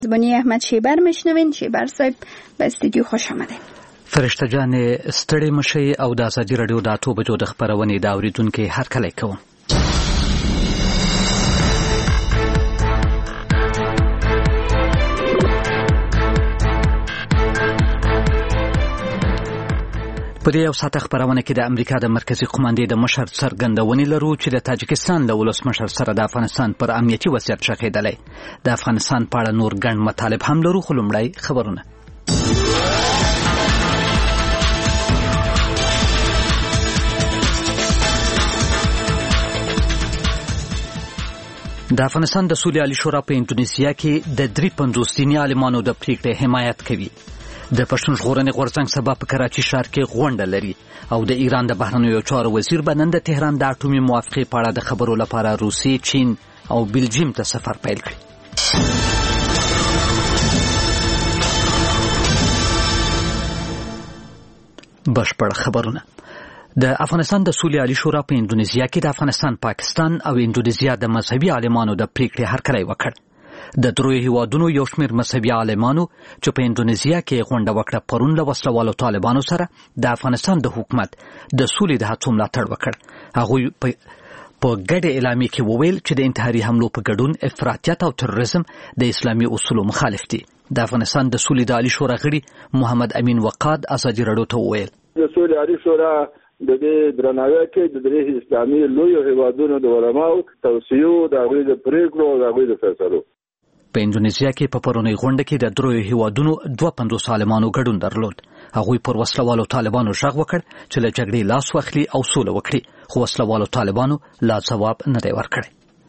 زبانی احمد شیبر میشنوین. شیبر صاحب به استودیو خوش آمدین. فرشته جان ستړي مشي او د ازادي رادیو د 8 بجو د خبرونې د اوریدونکو هر کله کوم. په دې یو ساعت خبرونه کې د امریکا د مرکزی قوماندې د مشر څرګندونې لرو چې د تاجکستان له ولسمشر سره د افغانستان پر امنیتي وضعیت شخېدلی. د افغانستان په اړه نور ګڼ مطالب هم لرو، خو لومړی خبرونه. د افغانستان د سولې عالی شورا په اندونیزیا کې د 53 دیني عالمانو د پریکړې حمایت کوي. د پښتون ژغورنې غورځنګ سبا په کراچي ښار کې غونډه لري او د ایران د بهرنیو چارو وزیر به نن د تهران د اټومي موافقې په اړه د خبرو لپاره روسیې، چین او بلجیم ته سفر پیل کړي. بشپړ خبرونه. د افغانستان د سولې عالی شورا په اندونیزیا کې د افغانستان، پاکستان او اندونیزیا د مذهبي عالمانو د پریکړې هرکلی وکړ. د دریو هیوادونو یو شمېر مذهبي عالمانو چې په اندونیزیا کې غونډه وکړه پرون له وسلوالو طالبانو سره د افغانستان د حکومت د سولې د هڅو ملاتړ وکړ. هغوی په ګډه اعلامیه کې وویل چې د انتحاري حملو په ګډون افراطیت او تروریزم د اسلامي اصولو مخالف دي. د افغانستان د سولې د عالی شورا غړي محمد امین وقاد ازادي رادیو ته وویل د سولې عالی شورا د دې درناوی کې د درې اسلامي لویو هیوادونو د علماو توصیو د هغوی د پریکړو او د هغوی د فیصلو. په اندونیزیا کې په پرونی غونډه کې د دریو هیوادونو 52 عالمانو ګډون درلود. هغوی پر وسلوالو طالبانو غږ وکړ چې له جګړې لاس واخلي او سوله وکړي، خو وسلوالو طالبانو لا ځواب نه دی ورکړی.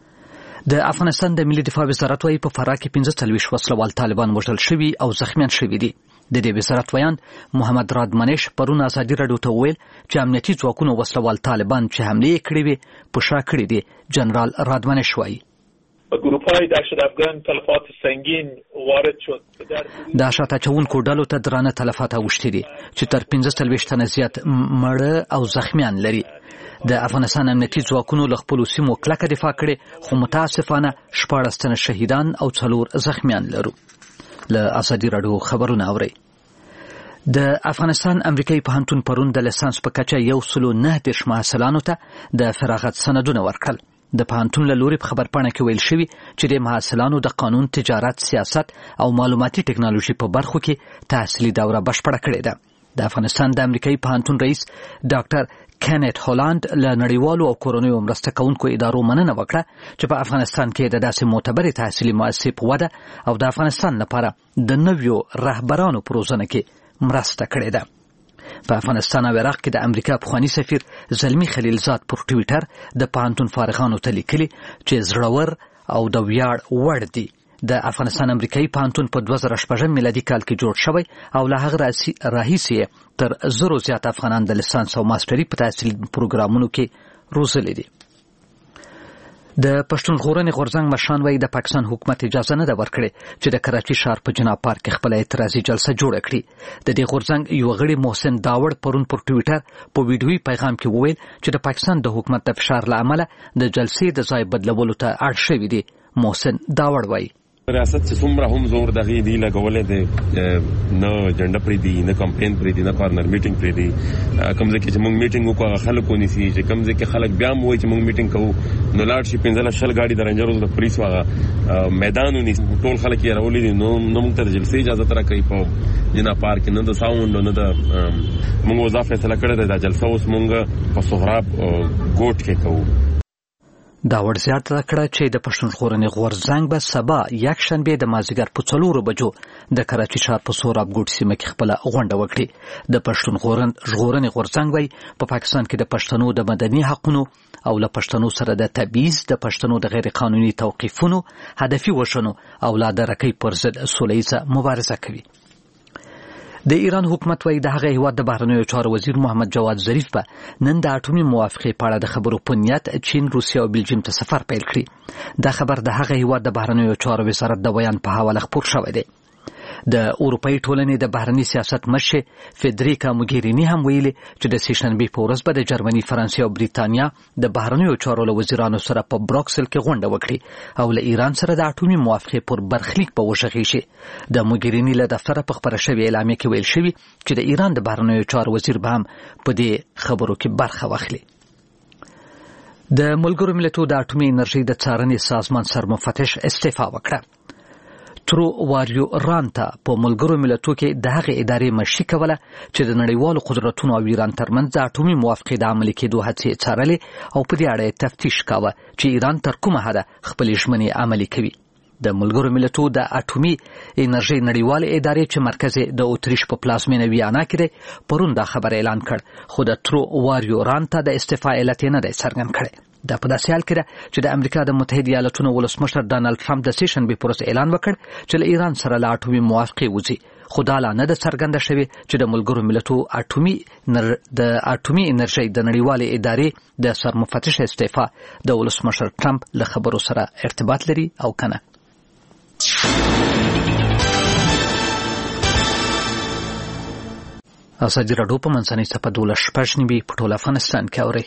د افغانستان د ملي دفاع وزارت وايي په فراه کې 45 وسلوال طالبان وژل شوي او زخمیان شوي دي. د دې وزارت ویاند محمد رادمنش پرون ازادي رادیو ته وویل چې امنیتي ځواکونو وسلوال طالبان چې حمله کړې وي په شا کړې دي. جنرال رادمنش وایي گروه‌های دهشت افغان تلفات سنگین وارد شد. دهشت اچونکو ډلو ته درانه تلفات اوښتي دي چې تر 45 تنه زیات مړه او زخمیان لري. د افغانستان امنیتي ځواکونو له خپلو سیمو کلکه دفاع کړې، خو متاسفانه 14 تنه شهیدان او 4 زخمیان لرو. له ازادي رادیو خبرونه اورئ. د افغانستان امریکایي پوهنتون پرون د لیسانس په کچه 109 محصلانو ته د فراغت سندونه ورکړل. د پوهنتون له لوري په خبرپاڼه کې ویل شوي چې د محصلانو د قانون، تجارت، سیاست او معلوماتي ټکنالوژي په برخو کې تحصیلي دوره بشپړه کړې ده. د افغانستان د امریکایي پوهنتون رئیس ډاکټر کینیت هولند له نړیوالو او کورنیو مرسته کوونکو ادارو مننه وکړه چې په افغانستان کې د داسې معتبرې تحصیلي مؤسسې په وده او د افغانستان لپاره د نویو رهبرانو په روزنه کې مرسته کړې ده. په افغانستان او عراق کې د امریکا پخوانی سفیر زلمی خلیلزاد پر ټویټر د پوهنتون فارغانو ته لیکلي چې زړور او د ویاړ وړ دي. د افغانستان امریکایي پوهنتون په 2006 میلادي کال کې جوړ شوی او له هغه راهیسې تر 1000 زیات افغانان د لیسانس او ماستري په تحصیلي پروګرامونو کې روزلي دي. د پښتون ژغورنې غورځنګ مشران وايي د پاکستان حکومت اجازه نه ده ورکړې چې د کراچي ښار په جناب پارک کې خپل اعتراضي جلسه جوړه کړي. د دې غورځنګ یو غړي محسن داوړ پرون پر ټویټر په ویډیويي پیغام کې وویل چې د پاکستان د حکومت د فشار له امله د جلسې د ځای بدلولو ته اړ شوي دي. محسن داوړ وايي ریاست چې څومره هم زور دغې دی لګولې دی، نه جنډه پرې دی، نه کمپین پرې دی، نه کارنر میټینګ پرې دی. کوم ځای کې چې موږ میټینګ وکړو خلک ونیسي، چې کوم ځای کې خلک بیا هم وایي چې موږ میټینګ کوو نو لاړ شي 15 gaړي د رنجرو د پولیس واغه میدان ونیسي، ټول خلک یې راولي دي. نو موږ ته د جلسې اجازه تر کوي په جنا پارک نه د ساوند نه د موږ وظیفه فیصله کړې ده. د جلسه اوس موږ په سهراب ګوټ کې کوو. دا ور زیاته کړه چې د پښتون ژغورنې غورځنګ به سبا یک شنبه د مازیګر په 4 بجو د کراچي ښار په سوراب ګوټ سیمه کې خپل غونډه وکړي. د پښتون ژغورنې غورځنګ وايي په پاکستان کې د پښتنو د مدني حقوقو او له پښتنو سره د تبعیض، د پښتنو د غیر قانوني توقیفونو، هدفي وژنو او لا درکې پر ضد سوله‌ییزه مبارزه کوي. د ایران حکومت وايي د هغه هیواد د بهرنیو چارو وزیر محمد جواد ظریف به نن د اټومي موافقې په اړه د خبرو په نیت چین، روسیه او بلجیم ته سفر پیل کړي. دا خبر د هغه هیواد د بهرنیو چارو وزارت د بیان په حواله خپور شوی دی. د اروپאי ټولنې د بهرني سیاست مشر فدریکا موګیرینی هم ویلي چې د سیشنبه په ورځ به د جرمني، فرانسې او بریتانیا د بهرنیو چارو له وزیرانو سره په بروکسل کې غونډه وکړي او له ایران سره د اټومي موافقې پر برخلیک په وشخي شي. د موګیرینی له دفتره په خبره شوی اعلامیه کې ویل شوی چې د ایران د بهرنیو چارو وزیر به هم په دې خبرو کې برخه واخلي. د ملګرو ملتونو د اټومي انرژي د څارنې سازمان سرمفتش استعفا وکړه. ترو واریو رانتا په ملګرو ملتونو کې د هغې ادارې مشري کوله چې د نړیوالو قدرتونو او ایران ترمنځ د اټومي موافقې د عملي کېدو هڅې څارلې او په دې اړه تفتیش کاوه چې ایران تر کومه حده خپلې ژمنې عملي کوي. د ملګرو ملتونو د اټومي انرژي نړیوال ادارې چې مرکز د اتریش په پلازمینه ویانا کې دی پرون دا خبر اعلان کړ، خو د ترو واریو رانتا د استعفا علت نه دی څرګند کړی. دا په داسې حال کې ده چې د امریکا د متحده ایالاتونو ولسمشر ډانلډ ټرمپ د سیشنبه په ورځ اعلان وکړ چې له ایران سره له اټومي موافقې وځي، خو دا لا نه ده څرګنده شوې چې د ملګرو ملتونو د اټومي انرژي د نړیوالې ادارې د سرمفتش استعفا د ولسمشر ټرمپ له خبرو سره ارتباط لري او کنه. ازادي راډیو په منځنۍ صفحه 12 په ټول افغانستان کې اوري.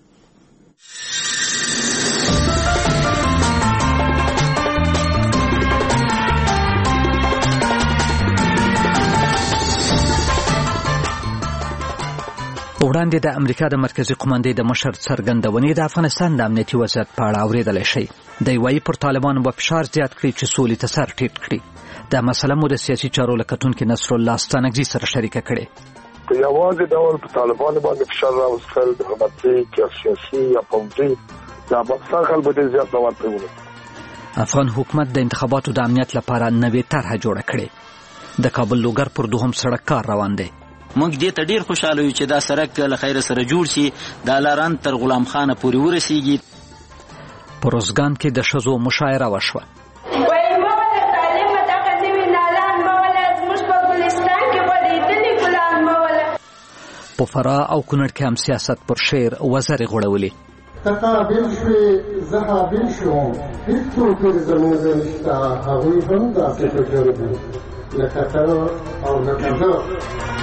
وړاندې د امریکا د مرکزی قومندې د مشر څرګندونې د افغانستان د امنیتي وضعیت په اړه اوریدل شي. د وایي پر طالبانو په فشار زیات کړی چې سولې ته سر ټیټ کړي. دا مسله مو د سیاسي چارو لکتونکو نصر الله ستانکزي سره شریکه کړې. په یوازې ډول په طالبانو باندې فشار راوستل د حکومتي یا سیاسي یا پوځي دا په خپل بده زیات دوام کوي. افغان حکومت د انتخاباتو د امنیت لپاره نوې طرحه جوړه کړې. د کابل لوګر پر دوهم سړک کار روان دی. موږ دې ته ډیر خوشاله یو چې دا سړک له خیر سره جوړ شي، د لاران تر غلام خان پورې ورسیږي. په روزګان کې د ښځو مشاعره وشوه. په فراه او کونړ کې هم سیاست پر شعر وزرې غوړولې. تقابل شوې زهابل شوم هیڅوک پر زموږ نشته، هغوی هم داسې فکر دي لکه ته او لکه زه.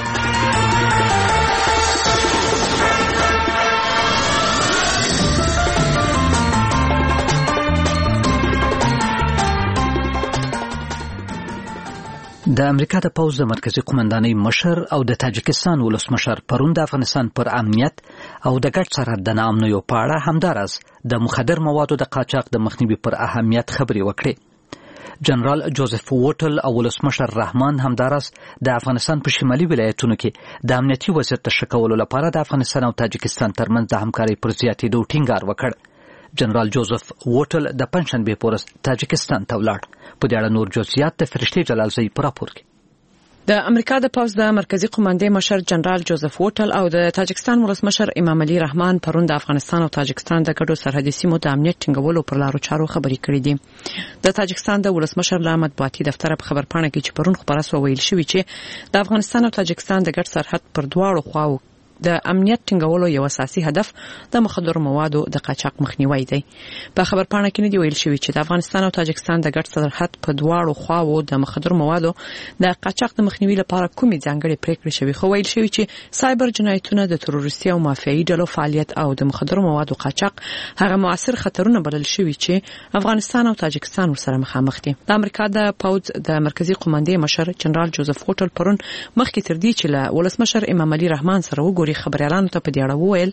د امریکا د پوځ د مرکزی قومندانۍ مشر او د تاجکستان ولسمشر پرون د افغانستان پر امنیت او د ګډ سرحد د ناامنیو په اړه همداراز د مخدر موادو د قاچاق د مخنیوي پر اهمیت خبرې وکړې. جنرال جوزف ووټل او ولسمشر رحمان همداراز د افغانستان په شمالي ولایتونو کې د امنیتي وضعیت د ښه کولو لپاره د افغانستان او تاجکستان ترمنځ د همکارۍ پر زیاتېدو ټینګار وکړ. جنرال جوزف ووټل د پنځشنبه په ورځ تاجکستان ته ولاړ. په دې اړه نور جزئیات د فرشتي جلالزئی په راپور کې. د امریکا د پوځ د مرکزی قومندې مشر جنرال جوزف ووټل او د تاجکستان ولسمشر امام علي رحمان پرون د افغانستان او تاجکستان د ګډو سرحدي سیمو د امنیت ټینګولو پر لارو چارو خبرې کړې دي. د تاجکستان د ولسمشر له مطبوعاتي دفتر په خبرپاڼه کې چې پرون خبره سو ویل شوې چې د افغانستان او تاجکستان د ګډ سرحد پر دواړو خواو د امنیت ټینګولو یو اساسي هدف د مخدر موادو د قاچاق مخنیوي دی. په خبرپاڼه کې نه دی ویل شوی چې د افغانستان او تاجکستان د ګډ سرحد په دواړو خواو د مخدر موادو د قاچاق د مخنیوي لپاره کومې ځانګړې پریکړې شوي، خو ویل شوی چې سایبر جنایتونه د تروریستي او مافیایي ډلو فعالیت او د مخدر موادو قاچاق هغه مؤثر خطرونه بلل شوي چې افغانستان او تاجکستان ورسره مخامخ دي. د امریکا د پوځ د مرکزی قومندې مشر جنرال جوزف ووټل پرون مخکې تر دې چې له ولسمشر امام علي رحمان سره وګوري خبريالانو ته په دې اړه وویل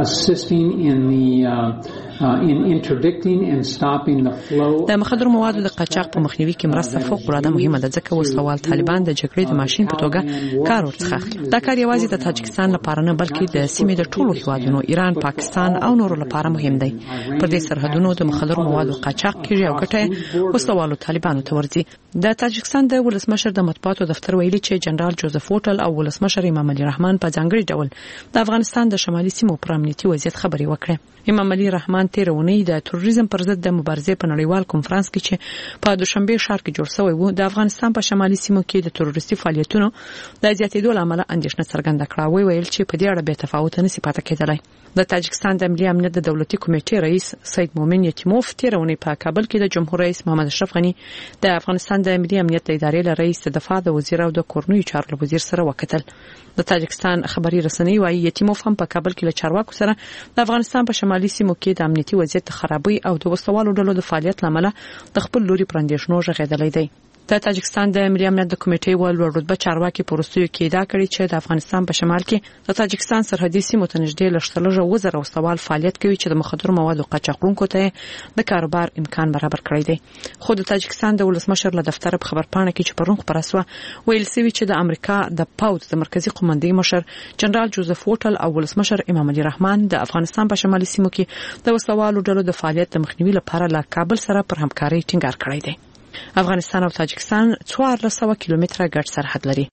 د مخدر موادو د قاچاق په مخنیوي کې مرسته فوق العاده مهمه ده، ځکه وسوال طالبان د جګړې د ماشين په توګه کار ورڅخه اخلي. دا کار یوازې د تاجکستان لپاره نه بلکې د سیمې د ټولو هیوادونو ایران، پاکستان او نورو لپاره مهم دی. پر دې سرحدونو د مخدر موادو قاچاق کیږي او ګټه وسوالو طالبانو ته ورځي. د تاجکستان د ولسمشر د مطبوعاتو دفتر ویلي چې جنرال جوزف ووټل او ولسمشر امام علي رحمان په ځانګړي ډول د افغانستان د شمالي سیمو پر پر امنیتي وضعیت خبري وکړه. امام علي رحمان تیرونی د تروریزم پر ضد د مبارزې په نړیوال کنفرانس کې چې په دوشنبه ښار کې جوړ شوی و د افغانستان په شمالي سیمو کې د تروریستي فعالیتونو د زیاتېدو لامل اندېښنه څرګنده کړه. ویل چې په دې اړه به تفاوت نه سي پاتې کېدلای. د تاجکستان د ملي امنیت د دولتي کمیټې رئیس سید مومن یتیموف تیرونی په کابل کې د جمهور رئیس محمد اشرف غنی د افغانستان د ملي امنیت ادارې رئیس د دفاع د وزیر او د کورنیو چارو وزیر سره وکتل. د تاجکستان خبري رسنۍ وايي یتیموف هم په کابل کې له چارواکو سره د افغانستان په شمالي سیمو کې د امنیتي وضعیت خرابوي او د وسوالو ډلو د فعالیت لامل د خپل لوري پراندېشنو ژغېدلې دی. د تاجکستان د ملي امنیت د کمیټې ولور رتبه چارواکي پروستیو کې دا کړی چې د افغانستان په شمال کې د تاجکستان سرحدي سیمو ته نږدې لږ وزر او سوال فعالیت کوي چې د مخدر موادو قاچاقونکو ته د کاروبار امکان برابر کړی دی. خو د تاجکستان د ولسمشر له دفتر په خبرپاڼه کې چې پرون خبره شوه ویل شوی چې د امریکا د پاوز د مرکزی قومندې مشر جنرال جوزف وټل او ولسمشر امام علي رحمان د افغانستان په شمالي سیمو کې د وسوالو ډلو د فعالیت د مخنیوي لپاره له کابل سره پر همکارۍ ټینګار کړی دی. افغانستان او تاجکستان 1400 کیلومتره ګډ سرحد لري.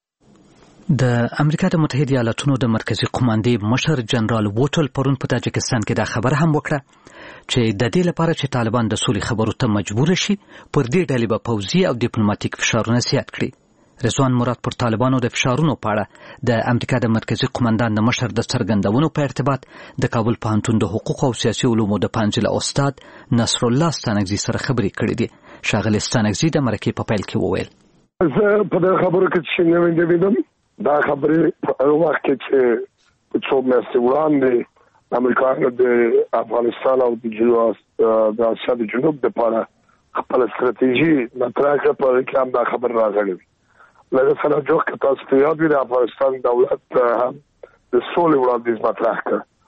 د امریکا د متحده ایالاتونو د مرکزی قومندې مشر جنرال وټل پرون په تاجکستان کې دا خبره هم وکړه چې د دې لپاره چې طالبان د سولې خبرو ته مجبور شي پر دې ډلې به پوځي او ډیپلوماټیک فشارونه زیات کړي. رضوان مراد پر طالبانو د فشارونو په اړه د امریکا د مرکزی قومندان د مشر د څرګندونو په ارتباط د کابل پوهنتون د حقوق او سیاسي علومو د پنځله استاد نصر الله ستانکزي سره خبرې کړې دي. شاغل ستانکزي د مرکې په پیل کې وویل زه په دې خبرو کې چې نو ویندم دا خبرې په وخت کې چې څو میاشتې وړاندې امریکا د افغانستان او د اسیا د جنوب لپاره خپل ستراتیژي مطرح کړه په کې هم دا خبر راغلی. لکه سره جوړ کې تاسو ته یاد وي د افغانستان دولت هم د سولې وړاندیز مطرح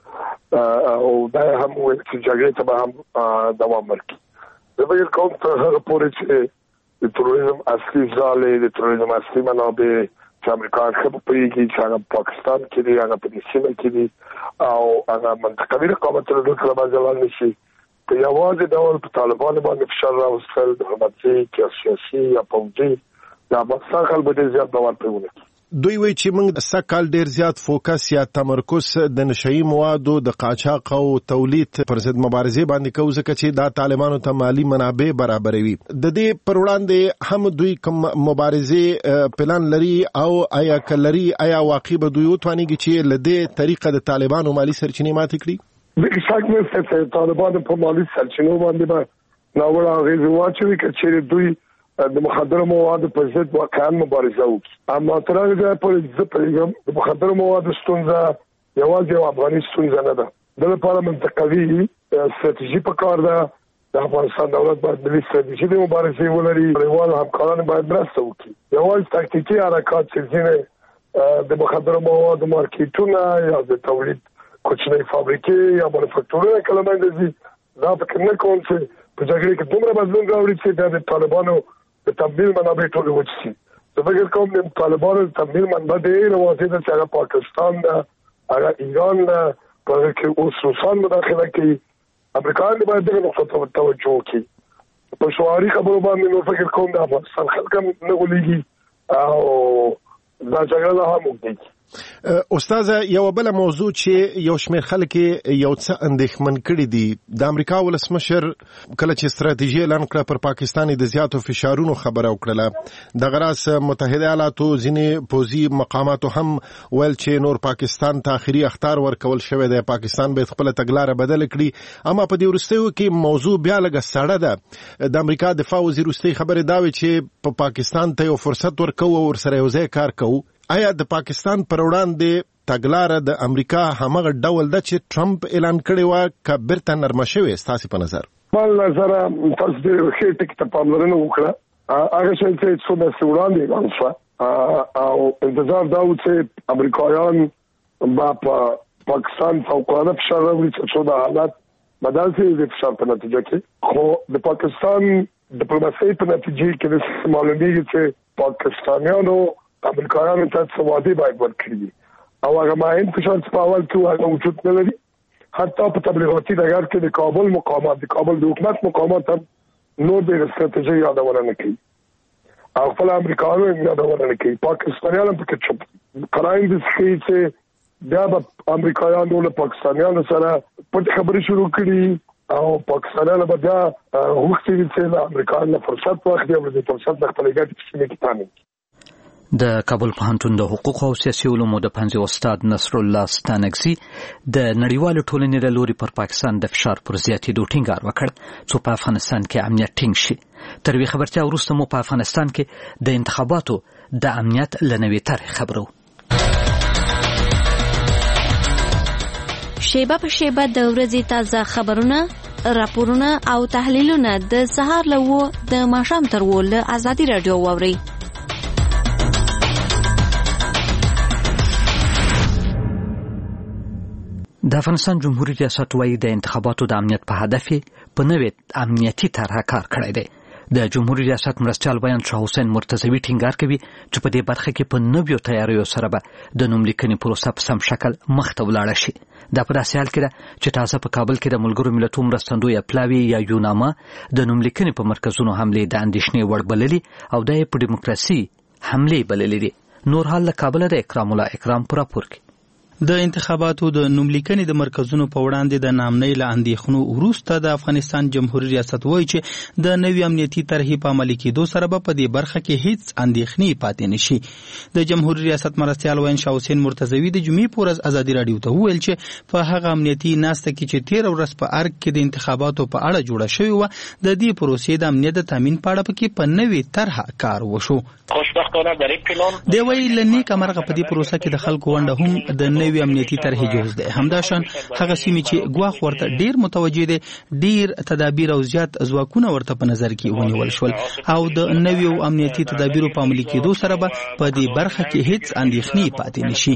کړ او دا هم وایي چې جګړې ته به هم دوام ورکړي. د بل کوم ته هغه پورې چې د تروریزم اصلي ځاله د تروریزم اصلي منابع چې امریکا څخه په یوه کې چې پاکستان کې دی هغه په سیمه کې دی او هغه منطقوي رقابتونو د کلمه ځلان نشي په یوازې ډول په طالبانو باندې فشار راوستل د حکومتي سیاسي یا پوځي دا څنګه خلک به زیات باور پیونه. دوی وایي چې موږ سکهال ډیر زیات فوکس یا تمرکز د نشئی موادو د قاچاق او تولید پر ضد مبارزه باندې کوي ځکه چې دا طالبانو ته مالی منابع برابروي. د دې پر وړاندې هم دوی کوم مبارزه پلان لري او آیا کلري آیا واقعي به دوی وتوانيږي چې لدې طریقه د طالبانو مالی سرچینې ماته کړي؟ د شک نه چې طالبانو په مالی سرچینو باندې به ناوړه اغیز واچوي چې دوی د مخدر موادو په ضد واقعا مبارزه وکړي. اما تر هغه په ځپلګم د مخدر موادو ستونزه یوازې افغاني ستونزه نه ده. د لپاره منطقوي ستراتیژي په کار ده. د افغانستان دولت باید ملي ستراتیژي د مبارزې ولري. نړیوال همکاران باید مرسته وکړي. یوازې تاکتیکي حرکات چې ځینې د مخدر موادو مارکیټونه یا د تولید کوچنۍ فابریکې یا منفکتورونه کلمه اندازي دا فکر نه کوم چې په جګړه کې دومره بدلون راوړي چې د طالبانو د تبدیل منابع ټول وچی. زه فکر کوم د طالبانو د تبدیل منابع ډېر واضح ده چې هغه پاکستان ده هغه ایران ده په کې اوس روسان مداخله کوي. امریکایان باید دغه نقطه ته توجه وکړي. په شعاري خبرو باندې نو فکر کوم د افغانستان خلک هم نه غولېږي او دا جګړه هم وکړي. استاد یو بل موضوع چې یو شمېر خلک یو څه اندېښمن کړي دي د امریکا ولسمشر کله چې ستراتیژي اعلان کړه پر پاکستان د زیاتو فشارونو خبره وکړه. د غراس متحده ایالاتو ځینې پوځي مقاماتو هم ویل چې نور پاکستان ته اخري اخطار ورکول شوی دی پاکستان به خپل تګلارې بدل کړي. اما په دې وروستیو کې موضوع بیا لږه سړه ده. د امریکا دفاع وزیر وروستي خبره دا وی چې په پاکستان ته یو فرصت ورکوو او ورسره یو ځای کار کوو. آیا د پاکستان پر وړاندې تګلاره د امریکا همغه ډول ده چې ټرمپ اعلان کړی و که بیرته نرمه شوې ستاسو په نظر؟ بل نظر تاسو د ښه ټکی ته پاملرنه وکړه. هغه چې څو میاشتې وړاندې اعلان شو او انتظار دا و چې امریکایان به په پاکستان فوقالعاده فشار راوړي چې د حالات بدل شي د فشار په نتیجه کې. خو د پاکستان ډیپلوماسي په نتیجه کې د معلومیږي چې پاکستانیانو امریکایانو ته څه باید ورکړي او هغه ماین فشار په اول کې هغه وجود نه لري. حتی په تبلیغاتي ډګر کې د کابل مقامات د کابل د حکومت مقامات هم نور د ستراتیژي یادونه نه کوي او خپل امریکایانو یادونه نه کوي. پاکستانیان په کې چوپ قراین د څه چې بیا به امریکایانو له پاکستانیانو سره پټ خبرې شروع کړي او پاکستانیانو به بیا وختي چې امریکایانو فرصت واخلي او د فرصت د خپل ګټې په سیمه کې پامن. د کابل پوهنتون د حقوق او سیاسي علومو د پنځه استاد نصر الله ستانکزي د نړیوالو ټولنې له لوري پر پاکستان د فشار پر زیاتېدو ټینګار وکړ څو په افغانستان کې امنیت ټینګ شي. تر دې خبرتیا وروسته مو په افغانستان کې د انتخاباتو د امنیت له نوې طرحې خبرو. شیبه په شیبه د ورځې تازه خبرونه، راپورونه او تحلیلونه د سهار له 9 د ماښام تر 10 له ازادي رادیو واورئ. د افغانستان جمهوریت ریاست وايي د انتخاباتو د امنیت په هدف په نوې امنیتي طرحه کار کړی دی. د جمهوریت ریاست مرستیال بیان شاه حسین مرتضوی ټینګار کوي چې په دې برخه کې په نویو تیاریو سره به د نوملیکنې پروسه په سم شکل مخته ولاړه شي. دا په داسې حال کې ده چې تازه په کابل کې د ملګرو ملتونو مرستندوی اپلاوي یا یوناما د نوملیکنې په مرکزونو حملې د اندېښنې وړ بللي او د په دیموکراسي حملې بللي دي. نور حال له کابل د اکرام الله اکرام پر راپور کې. د انتخاباتو د نوملیکنې د مرکزونو په وړاندې د نامنۍ له اندېښنو وروسته د افغانستان جمهوریت ریاست وایي چې د نوې امنیتي طرحې په عملي کېدو سره به په دې برخه کې هیڅ اندېښنې پاتې نشي. د جمهوریت ریاست مرستیال وین شاه حسین مرتضوی د جمعې په ورځ ازادي رادیو ته وویل چې په هغه امنیتي ناسته کې چې 13 ورځ په ارګ کې د انتخاباتو په اړه جوړه شوې وه د دې پروسې د امنیت د تامین په اړه پکې په نوې طرحه کار وشو. خوشبختانه در یک پلان دی وی لنیک مرغه په دې پروسه کې د خلکو ونده هم د نوې امنیتي طرحې جوړ دی. همداشان هغه سیمې چې ګواخ ورته ډیر متوجه دي، ډیر تدابیر او زیات ځواکونه ورته په نظر کې ونیول شول او د نوې امنیتي تدابیرو په عملي کېدو سره به په دې برخه کې هیڅ اندېښنې پاتې نشي.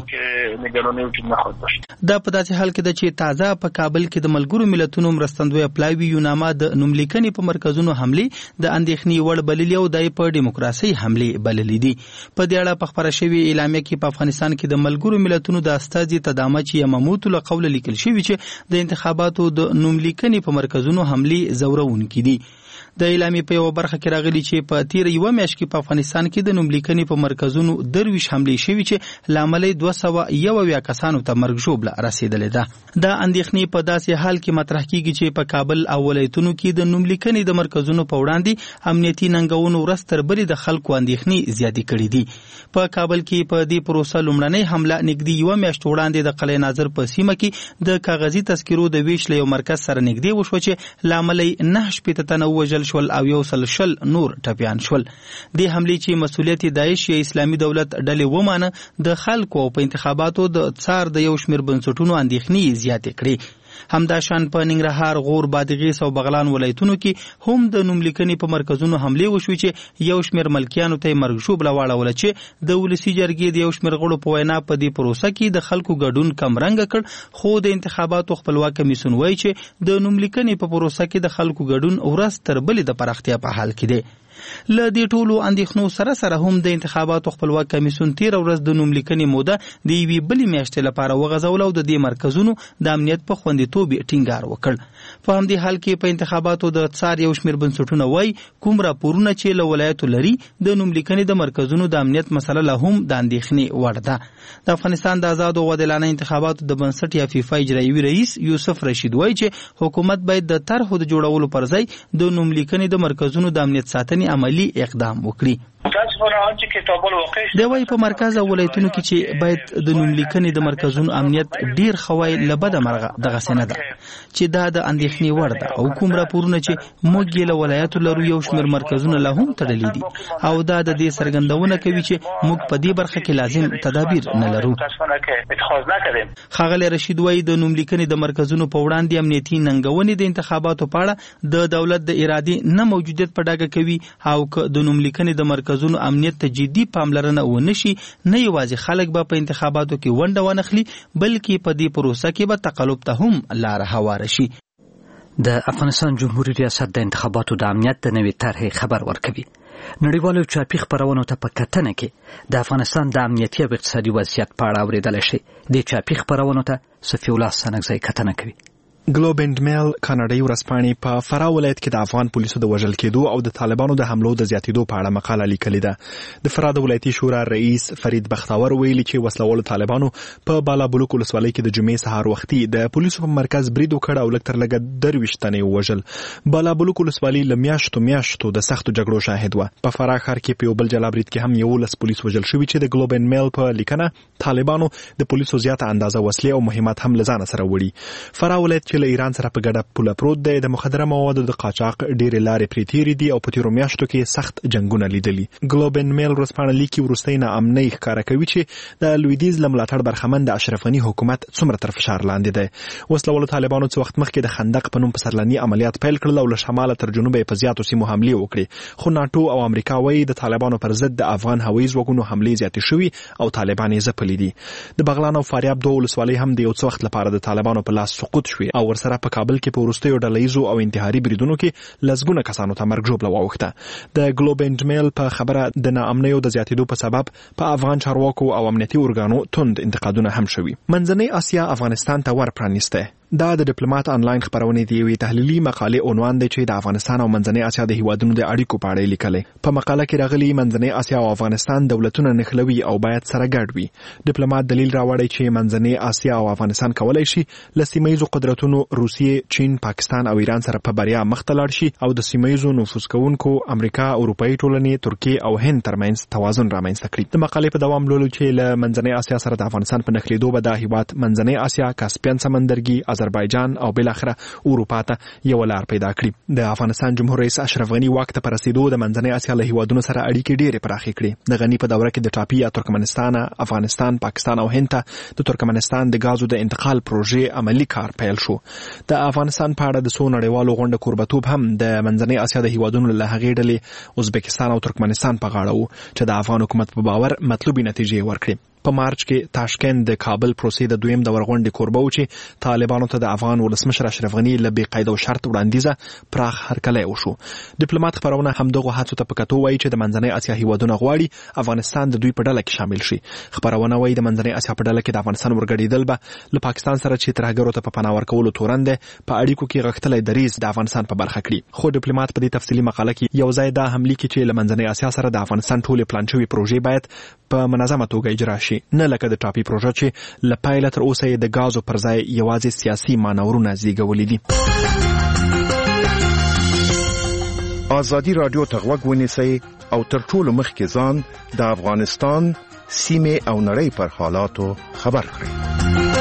دا په داسې حال کې ده چې تازه په کابل کې د ملګرو ملتونو مرستندوی اپلاوي یوناما د نوملیکنې په مرکزونو حملې د اندېښنې وړ بللي او د په دیموکراسي حملې بللي دي. په دې اړه په خبره شوې اعلامیه کې په افغانستان کې د ملګرو ملتونو د استازي تدامچ یماموتو له قوله لیکل شوی چې د انتخاباتو د نوملیکنې په مرکزونو حملې زورونکي دي. د اعلامیې په یو برخه کې راغلي چې په تیر یو میاشت کې په افغانستان کې د نوملیکنې په مرکزونو 23 حملې شوي چې لامل 201 کسانو ته مرګ ژوبله رسیدلې ده. دا اندېښنې په داسې حال کې مطرح کیږي چې په کابل او ولایتونو کې د نوملیکنې د مرکزونو په وړاندې امنیتي ننګونو ورځ تر بلې د خلکو اندېښنې زیاتې کړې دي. په کابل کې په دې پروسه لومړنۍ حمله نږدې یو میاشت وړاندې د قلعه ناظر په سیمه کې د کاغذي تذکرو د ویش له یو مرکز سره نږدې وشو چې لامل 9 شپېته تنه ووژل شول او 100 نور ټپیان شول. د حملې چې مسؤلیت داعش یا اسلامي دولت ډلې ومانه د خلکو په انتخاباتو د څار د یو شمېر بنسټونو اندېښنې زیاتې کړې. همداشان په ننګرهار، غور، بادغیس او بغلان ولایتونو کې هم د نوملیکنې په مرکزونو حملې وشوې چې یو شمېر ملکیانو ته مرګ ژوبله واړوله چې د ولسي جرګې د یو شمېر غړو په وینا په دې پروسه کې د خلکو ګډون کمرنګه کړ. خو د انتخاباتو خپلواک کمیسیون وایي چې د نوملیکنې په پروسه کې د خلکو ګډون ورځ تر بلې د پراختیا په حال کې دی. له دې ټولو اندېښنو سره هم د انتخاباتو خپلواک کمیسیون 13 ورځ د نوملیکنې موده د یوې بلې میاشتې لپاره وغځوله او د دې مرکزونو د امنیت په خوندیتوب ټینګار وکړ. په همدې حال کې په انتخاباتو د څار یو شمېر بنسټونه وایي کوم راپورونه چې له ولایتو لري د نوملیکنې د مرکزونو د امنیت مسله له هم د اندېښنې وړ ده. د افغانستان د آزاد او عادلانه انتخاباتو د بنسټ یا فیفا اجرایوي رئیس یوسف رشید وایي چې حکومت باید د طرحو د جوړولو پر ځای د نوملیکنې د مرکزونو د امنیت ساتنې عملی اقدام وکړي. دی وایي په مرکز او ولایتونو کې چې باید د نوملیکنې د مرکزونو امنیت ډیر خوای لبده مرغه دغه نه ده چې دا د اندېښنې وړ ده او کوم راپورونه چې موږ یې له ولایتو لرو یو شمېر مرکزونه له هم تړلي دي او دا د دې څرګندونه کوي چې موږ په دې برخه کې لازم تدابیر نه لرو. ښاغلی رشید وایي د نوملیکنې د مرکزونو په وړاندې امنیتي ننګونې د انتخاباتو په اړه د دولت د ارادې نه موجودیت په ډاګه کوي او که د نوملیکنې د مرکزونو امنیت ته جدي پاملرنه ونشي نه یوازې خلک به په انتخاباتو کې ونډه ونخلي بلکې په دې پروسه کې به تقلب ته هم لار هواره شي. د افغانستان جمهوریت ریاست د انتخاباتو د امنیت د نوې طرحې خبر ورکوي. نړیوالو چاپي خپرونو ته په کتنه کې د افغانستان د امنیتي او اقتصادي وضعیت په اړه اورېدلی شي. د چاپي خپرونو ته صفي الله ستانکزی کتنه کوي. ګلوب اینډ میل کاناډایي ورځپاڼې په فرا ولایت کې د افغان پولیسو د وژل کېدو او د طالبانو د حملو د زیاتېدو په اړه مقاله لیکلې ده. د فرا د ولایتي شورا رئیس فرید بختاور ویلي چې وسلوالو طالبانو په بالابلوک ولسوالۍ کې د جمعې سهار وختي د پولیسو په مرکز برید وکړ او لږ تر لږه 23 تنې ووژل. بالابلوک ولسوالۍ له میاشتو د سختو جګړو شاهد وه. په فرا ښار کې په یو بل جلا برید کې هم 11 پولیس وژل شوي چې د ګلوب اینډ میل په لیکنه طالبانو د پولیسو زیاته اندازه وسلې او مهمات هم له ځانه سره وړي. فرا ولایت له ایران سره په ګډه پوله پروت دی. د مخدره موادو د قاچاق ډېرې لارې پرې تېرې دي او په تېرو میاشتو کې سخت جنګونه لیدلي. ګلوب اینډ میل ورځپاڼه لیکي وروستۍ ناامنۍ ښکاره کوي چې د لویدیځ له ملاتړ برخمن د اشرف غني حکومت څومره تر فشار لاندې دی. وسلوالو طالبانو څه وخت مخکې د خندق په نوم پسرلني عملیات پیل کړل او له شماله تر جنوبه په زیاتو سیمو حملې وکړې. خو ناټو او امریکا وایي د طالبانو پر ضد د افغان هوایي ځواکونو حملې زیاتې شوي او طالبان یې ځپلي دي. د بغلان او فاریاب دوه ولسوالۍ هم د یو څه وخت لپاره د طالبانو په لاس سقوط شوي او ورسره په کابل کې په وروستیو ډلهییزو او انتحاري بریدونو کې لسګونه کسانو ته مرګ ژوبله واوښته. د ګلوب اینډ میل په خبره د ناامنیو د زیاتېدو په سبب په افغان چارواکو او امنیتي ارګانو توند انتقادونه هم شوي. منځنۍ اسیا افغانستان ته ور پرانیسته. دا د ډیپلوماټ آنلاین خبرونې دی یوې تحلیلي مقالې عنوان دی چې د افغانستان او منځنۍ اسیا د هیوادونو د اړیکو په اړه لیکلې. په مقاله کې راغلي منځنۍ اسیا او افغانستان دولتونه نښلوي او باید سره ګډ وي. ډیپلوماټ دلیل راوړی چې منځنۍ اسیا او افغانستان کولای شي له سیمه‌ییزو قدرتونو روسیې، چین، پاکستان او ایران سره په بریا مخ ته لاړ شي او د سیمه‌ییزو نفوذ کوونکو امریکا، اروپایي ټولنې، ترکیه او هند ترمنځ توازن رامنځته کړي. د مقالې په دوام لولو چې له منځنۍ اسیا سره د افغانستان په نښلېدو به دا هیواد منځنۍ اسیا، کاسپین سمندرګي، آذربایجان او بالاخره اروپا ته یو لار پیدا کړي. د افغانستان جمهور رئیس اشرف غني واک ته رسیدو د منځنۍ اسیا له هیوادونو سره اړیکې ډېرې پراخې کړې. د غني په دوره کې د ټاپي یا ترکمنستان، افغانستان، پاکستان او هند ته د ترکمنستان د غازو د انتقال پروژې عملی کار پیل شو. د افغانستان په اړه د څو نړیوالو غونډو کوربتوب هم د منځنۍ اسیا د هیوادونو له هغې ډلې ازبکستان او ترکمنستان په غاړه وو چې د افغان حکومت په باور مطلوبې نتیجې ورکړي. په مارچ کې تاشکند د کابل پروسې د دویم دور غونډې کوربه و چې طالبانو ته د افغان ولسمشر اشرف غني له بې قید او شرط وړاندیزه پراخ هرکلی وشو. ډیپلوماټ خبرونه همدغه هڅو ته په کتو وایي چې د منځنۍ اسیا هیوادونه غواړي افغانستان د دوی په ډله کې شامل شي. خبرونه وایي د منځنۍ اسیا په ډله کې د افغانستان ورګډېدل به له پاکستان سره چې ترهګرو ته په پناه ورکولو تورن دی په اړیکو کې غښتلی دریځ د افغانستان په برخه کړي. خو ډیپلوماټ په دې تفصیلي مقاله کې یو ځای دا هم لیکي چې له منځنۍ اسیا سره د افغانستان ټولې پلان شوي پروژې باید په منظمه توګه اجرا شي، نه لکه د ټاپي پروژه چې له پیله تر اوسه یې د غازو پر ځای یوازې سیاسي مانورونه زیږولي دي. ازادي راډیو ته غوږ ونیسئ او تر ټولو مخکې ځان د افغانستان سیمې او نړۍ پر حالاتو خبر کړئ.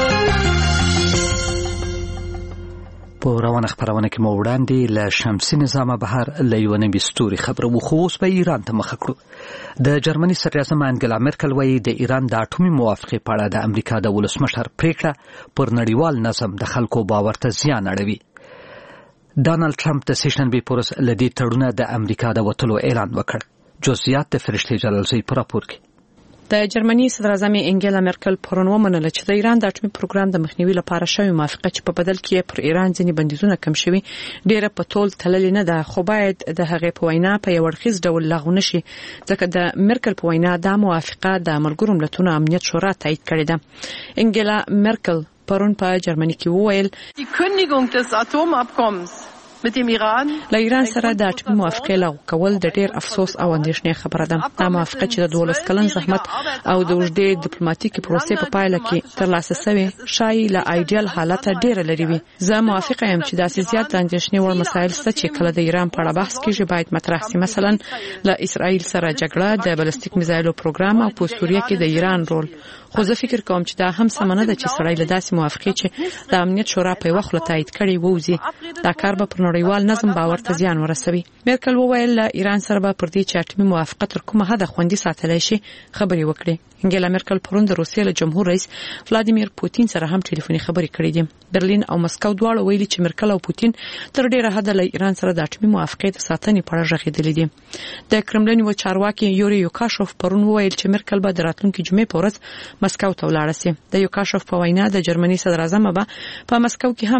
په روانه خبرونه کې مو وړاندې له شمسي نظامه بهر له یو نوي ستوري خبره وو، خو اوس به ایران ته مخه کړو. د جرمني صدراعظم انګلا مرکل وایي د ایران د اټومي موافقې په اړه د امریکا د ولسمشر پریکړه پر نړیوال نظم د خلکو باور ته زیان اړوي. ډانلډ ټرمپ د سیشنبې پر ورځ له دې تړونه د امریکا د وتلو اعلان وکړ. جزئیات د فرشتي جلالزی په راپور کې. د جرمني صدراعظم انګلا مرکل پرون ومنله چې د ایران د اټومي پروګرام د مخنیوي لپاره شوی موافقه چې په بدل کې پر ایران ځینې بندیزونه کم شوي ډیره په تول تللې نه ده، خو باید د هغې په وینا په یو اړخیز ډول لغوه نشي، ځکه د مرکل په وینا دا موافقه د ملګرو ملتونو امنیت شورا تایید کړې ده. انګلا مرکل پرون په جرمني کې وویل Die Kündigung des Atomabkommens له ایران سره د اټومي موافقې لغوه کول د ډیر افسوس او اندېښنې خبره ده. دا موافقه چې د 12 کلن زحمت او د اوږدې ډیپلوماټیکي پروسې په پایله کې ترلاسه شوې شایي له ایډیال حالت ډیره لري وي. زه موافقه یم چې داسې زیات د اندېښنې وړ مسایل شته چې کله د ایران په اړه بحث کیږي باید مطرح شي، مثلا له اسرائیل سره جګړه، د بلستیک میزایلو پروګرام او په سوریه کې د ایران رول. خو زه فکر کوم چې دا هم سمه نه ده چې سړی له داسې موافقې چې د امنیت شورا په یوه خوله تایید کړې ووځي. دا کار به پر نړیوال نظم باور ته زیان ورسوي. مرکل وویل له ایران سره به پر دې چې اټومي موافقه تر کومه حده خوندي ساتلی شي خبرې وکړي. انګلا مرکل پرون د روسیې له جمهور رئیس ولادیمیر پوتین سره هم ټلیفوني خبرې کړې دي. برلین او مسکو دواړه ویلي چې مرکل او پوتین تر ډیره حده له ایران سره د اټومي موافقې د ساتنې په اړه غږېدلي دي. د کرملین و چارواکي یوري یوکاشوف پرون وویل چې مرکل به د راتلونکي جمعې په ورځ مسکو ته ولاړه شي. د یوکاشوف په وینا د جرمني صدراعظم به په مسکو کې هم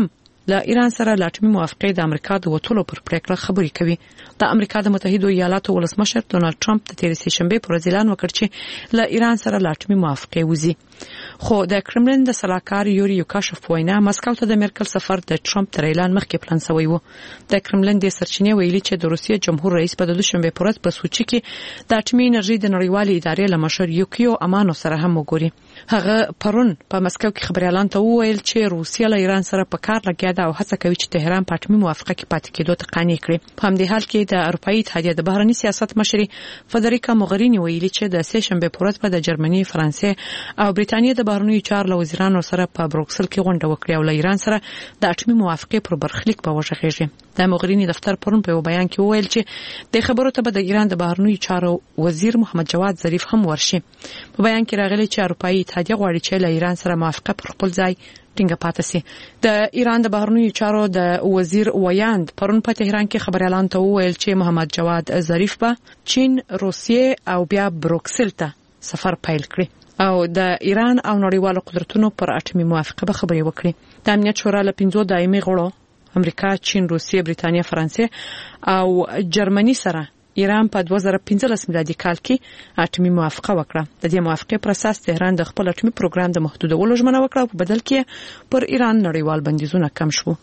له ایران سره له اټومي موافقې د امریکا د وټولو پر پریکړه خبرې کوي. د امریکا د متحده ایالاتو ولسمشر ډونالد ټرمپ د تیر سه شنبه پر ورځ اعلان وکړ چې له ایران سره له اټومي موافقې وځي. خو د کرملین د سلاکار یوري یوکاشف وینا مسکو ته د میرکل سفر د ټرمپ تر اعلان مخکې پلان شوی و. د کرملین د سرچینې ویلي چې د روسیې جمهور رئیس په دوشنبه پر ورځ په سوچي کې د اټومي انرژي د نړیوالې ادارې له مشر یوکیو امانو سره هم وګوري. هغه پرون په مسکو کې خبري اعلان ته وویل چې روسیه له ایران سره په کار لګیا ده او هڅه کوي چې تهران په اټومي موافقه کې پاتې کېدو ته قانع کړي. په همدې حال کې د اروپאי اتحادیه د بهرنی سیاست مشري فدریکا موغرینی ویلي چې د سه شنبه پر ورځ په جرمني، فرانسې او بریتانیا د بهرنی چارو وزیرانو سره په بروکسل کې غونډه وکړه او له ایران سره د اټومي موافقې پر برخلیک په وژغېږي. د موغرینی دفتر پرون په بیان کې وویل چې د خبرو ته به د ایران د بهرنی چارو وزیر محمد جواد ظریف هم ورشي. په بیان کې راغلی چې اروپאי اتحادیه غواړي چې له ایران سره موافقه پر خپل ځای ټینګه پاتې شي. د ایران د بهرنی چارو د وزیر ویاند پرون په تهران کې خبر اعلان ته وویل چې محمد جواد ظریف به چین، روسیې او بیا بروکسل ته سفر پیل کړي او د ایران او نړیوالو قدرتونو پر اټومي موافقه به خبرې وکړي. د امنیت شورا له 5 دایمي غړو امریکا، چین، روسیې، بریتانیا، فرانسې او جرمني سره ایران په 2015 میلادي کال کې اټومي موافقه وکړه. د دې موافقې پر اساس تهران د خپل اټومي پروګرام د محدودولو ژمنه وکړه او په بدل کې پر ایران نړیوال بندیزونه کم شو.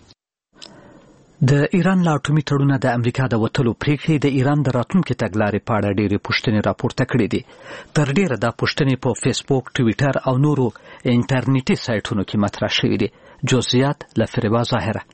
د ایران لا اټومي تړون د امریکا د وټلو پریکړې د ایران د راتلونکي تګلارې په اړه ډېرې پوښتنې راپورته کړې دي. تر ډېره دا پوښتنې په فیسبوک، ټویټر او نورو انټرنیټي سایټونو کې مطرح شوې دي. جزئیات له فریبا ظاهره.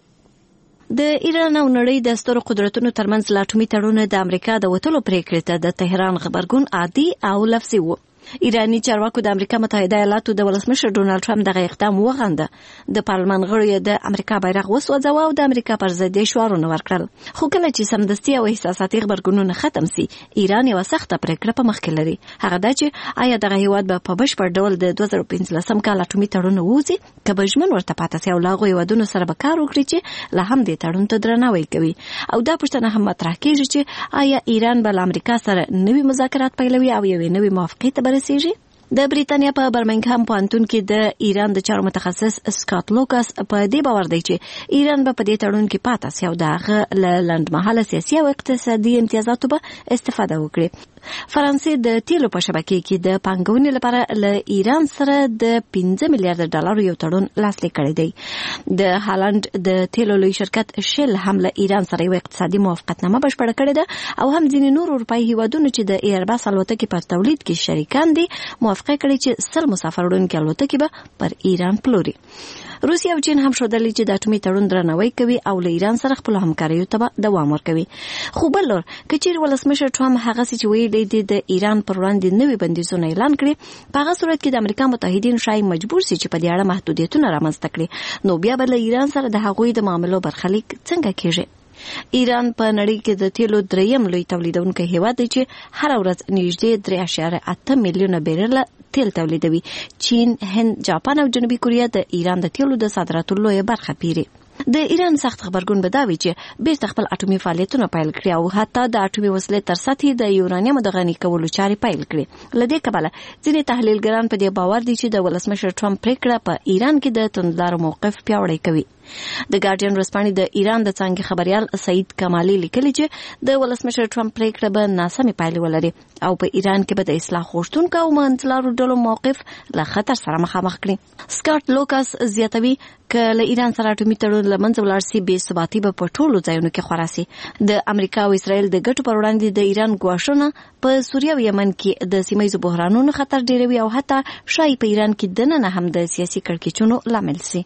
د ایران او نړۍ د سترو قدرتونو ترمنځ لا اټومي تړون د امریکا د وټلو پریکړې ته د تهران خبرګون عادي او لفظي و. ایرانی چارواکو د امریکا متحده ایالاتو د ولسمشر ډونالد ټرمپ دغه اقدام وغنده. د پارلمان غړو د امریکا بیرغ وسوځاوه او د امریکا پر ضد شعارونه ورکړل. خو کله چې سمدستي او احساساتي خبرګونونه ختم سي، ایران یو سخته پریکړه په مخ کې لري. هغه دا چې آیا دغه هیواد به په بشپړ ډول د 2015 کال اټومي تړون ووځي که به ژمن ورته پاتې سي او له هغو هیوادونو سره به کار وکړي چې لا هم دې تړون ته درناوی کوي. او دا پوښتنه هم مطرح کیږي چې آیا ایران به له امریکا سره نوي مذاکرات پیلوي او یوې نوې موافقې ته برسیږي. د بریتانیا په برمنګهام پوهنتون کې د ایران د چارو متخصص سکاټ لوکاس په دې باور دی چې ایران به په دې تړون کې پاتې سي او دغه لنډمهاله سیاسي او اقتصادي امتیازاتو به استفاده وکړي. فرانسې د تیلو په شبکې کې د پانګونې لپاره له ایران سره د 15 میلیارډ ډالر یو تړون لاسلیک کړی دی. د هالند د تیلو لوی شرکت شل هم له ایران سره یو اقتصادي موافقتنامه بشپړه کړې ده او هم ځینې نور اروپایي هیوادونو چې د ایرباس الوتکې په تولید کې شریکان دي موافقه کړې چې 100 مسافر وړونکي الوتکې به پر ایران پلوري. روسیه او چین هم شودلې چې د اټومي تړون درناوی کوي او له ایران سره خپل همکاریو ته دوام ورکوي. خو بل لور کچیر ولسمشر ټرمپ هغه چې ویلي دی د ایران پر وړاندې نوې بندیزونه اعلان کړي، په هغه صورت کې د امریکا متحدین شاید مجبور شي چې په دې اړه محدودیتونه رامنځته کړي. نو بیا به له ایران سره د هغوی د معاملو برخلیک څنګه کیږي؟ ایران په نړۍ کې د تیلو دریم لوی تولیدونکی هیواد دی چې هر ورځ نږدې 3.8 میلیونه بیرل تیل تولیدوي. چین، هند، جاپان او جنوبي کوریا د ایران د تیلو د صادراتو لویه برخه پیري. د ایران سخت خبرګون به دا وي چې بیرته خپل اټومي فعالیتونه پیل کړي او حتی د اټومي وسلې تر سطحې د یورانیم د غني کولو چارې پیل کړي. له دې کبله ځینې تحلیلګران په دې باور دي چې د ولسمشر ټرمپ پریکړه په ایران کې د توندلارو موقف پیاوړی کوي. د ګارډین ورځپاڼې د ایران د څانګې خبريال سعید کمالي لیکلي چې د ولسمشر ټرمپ پریکړه به ناسمې پایلې ولري او په ایران کې به د اصلاح غوښتونکو او منځلارو ډلو موقف له خطر سره مخامخ کړي. سکاټ لوکاس زیاتوي که له ایران سره اټومي تړون له منځه ولاړ سي، بې ثباتي به په ټولو ځایونو کې خورا سي. د امریکا او اسرائیل د ګټو پر وړاندې د ایران ګواښونه په سوریه او یمن کې د سیمایي بحرانونو خطر ډیروي او حتی شای په ایران کې دننه هم د سیاسي کړکېچونو لامل سي.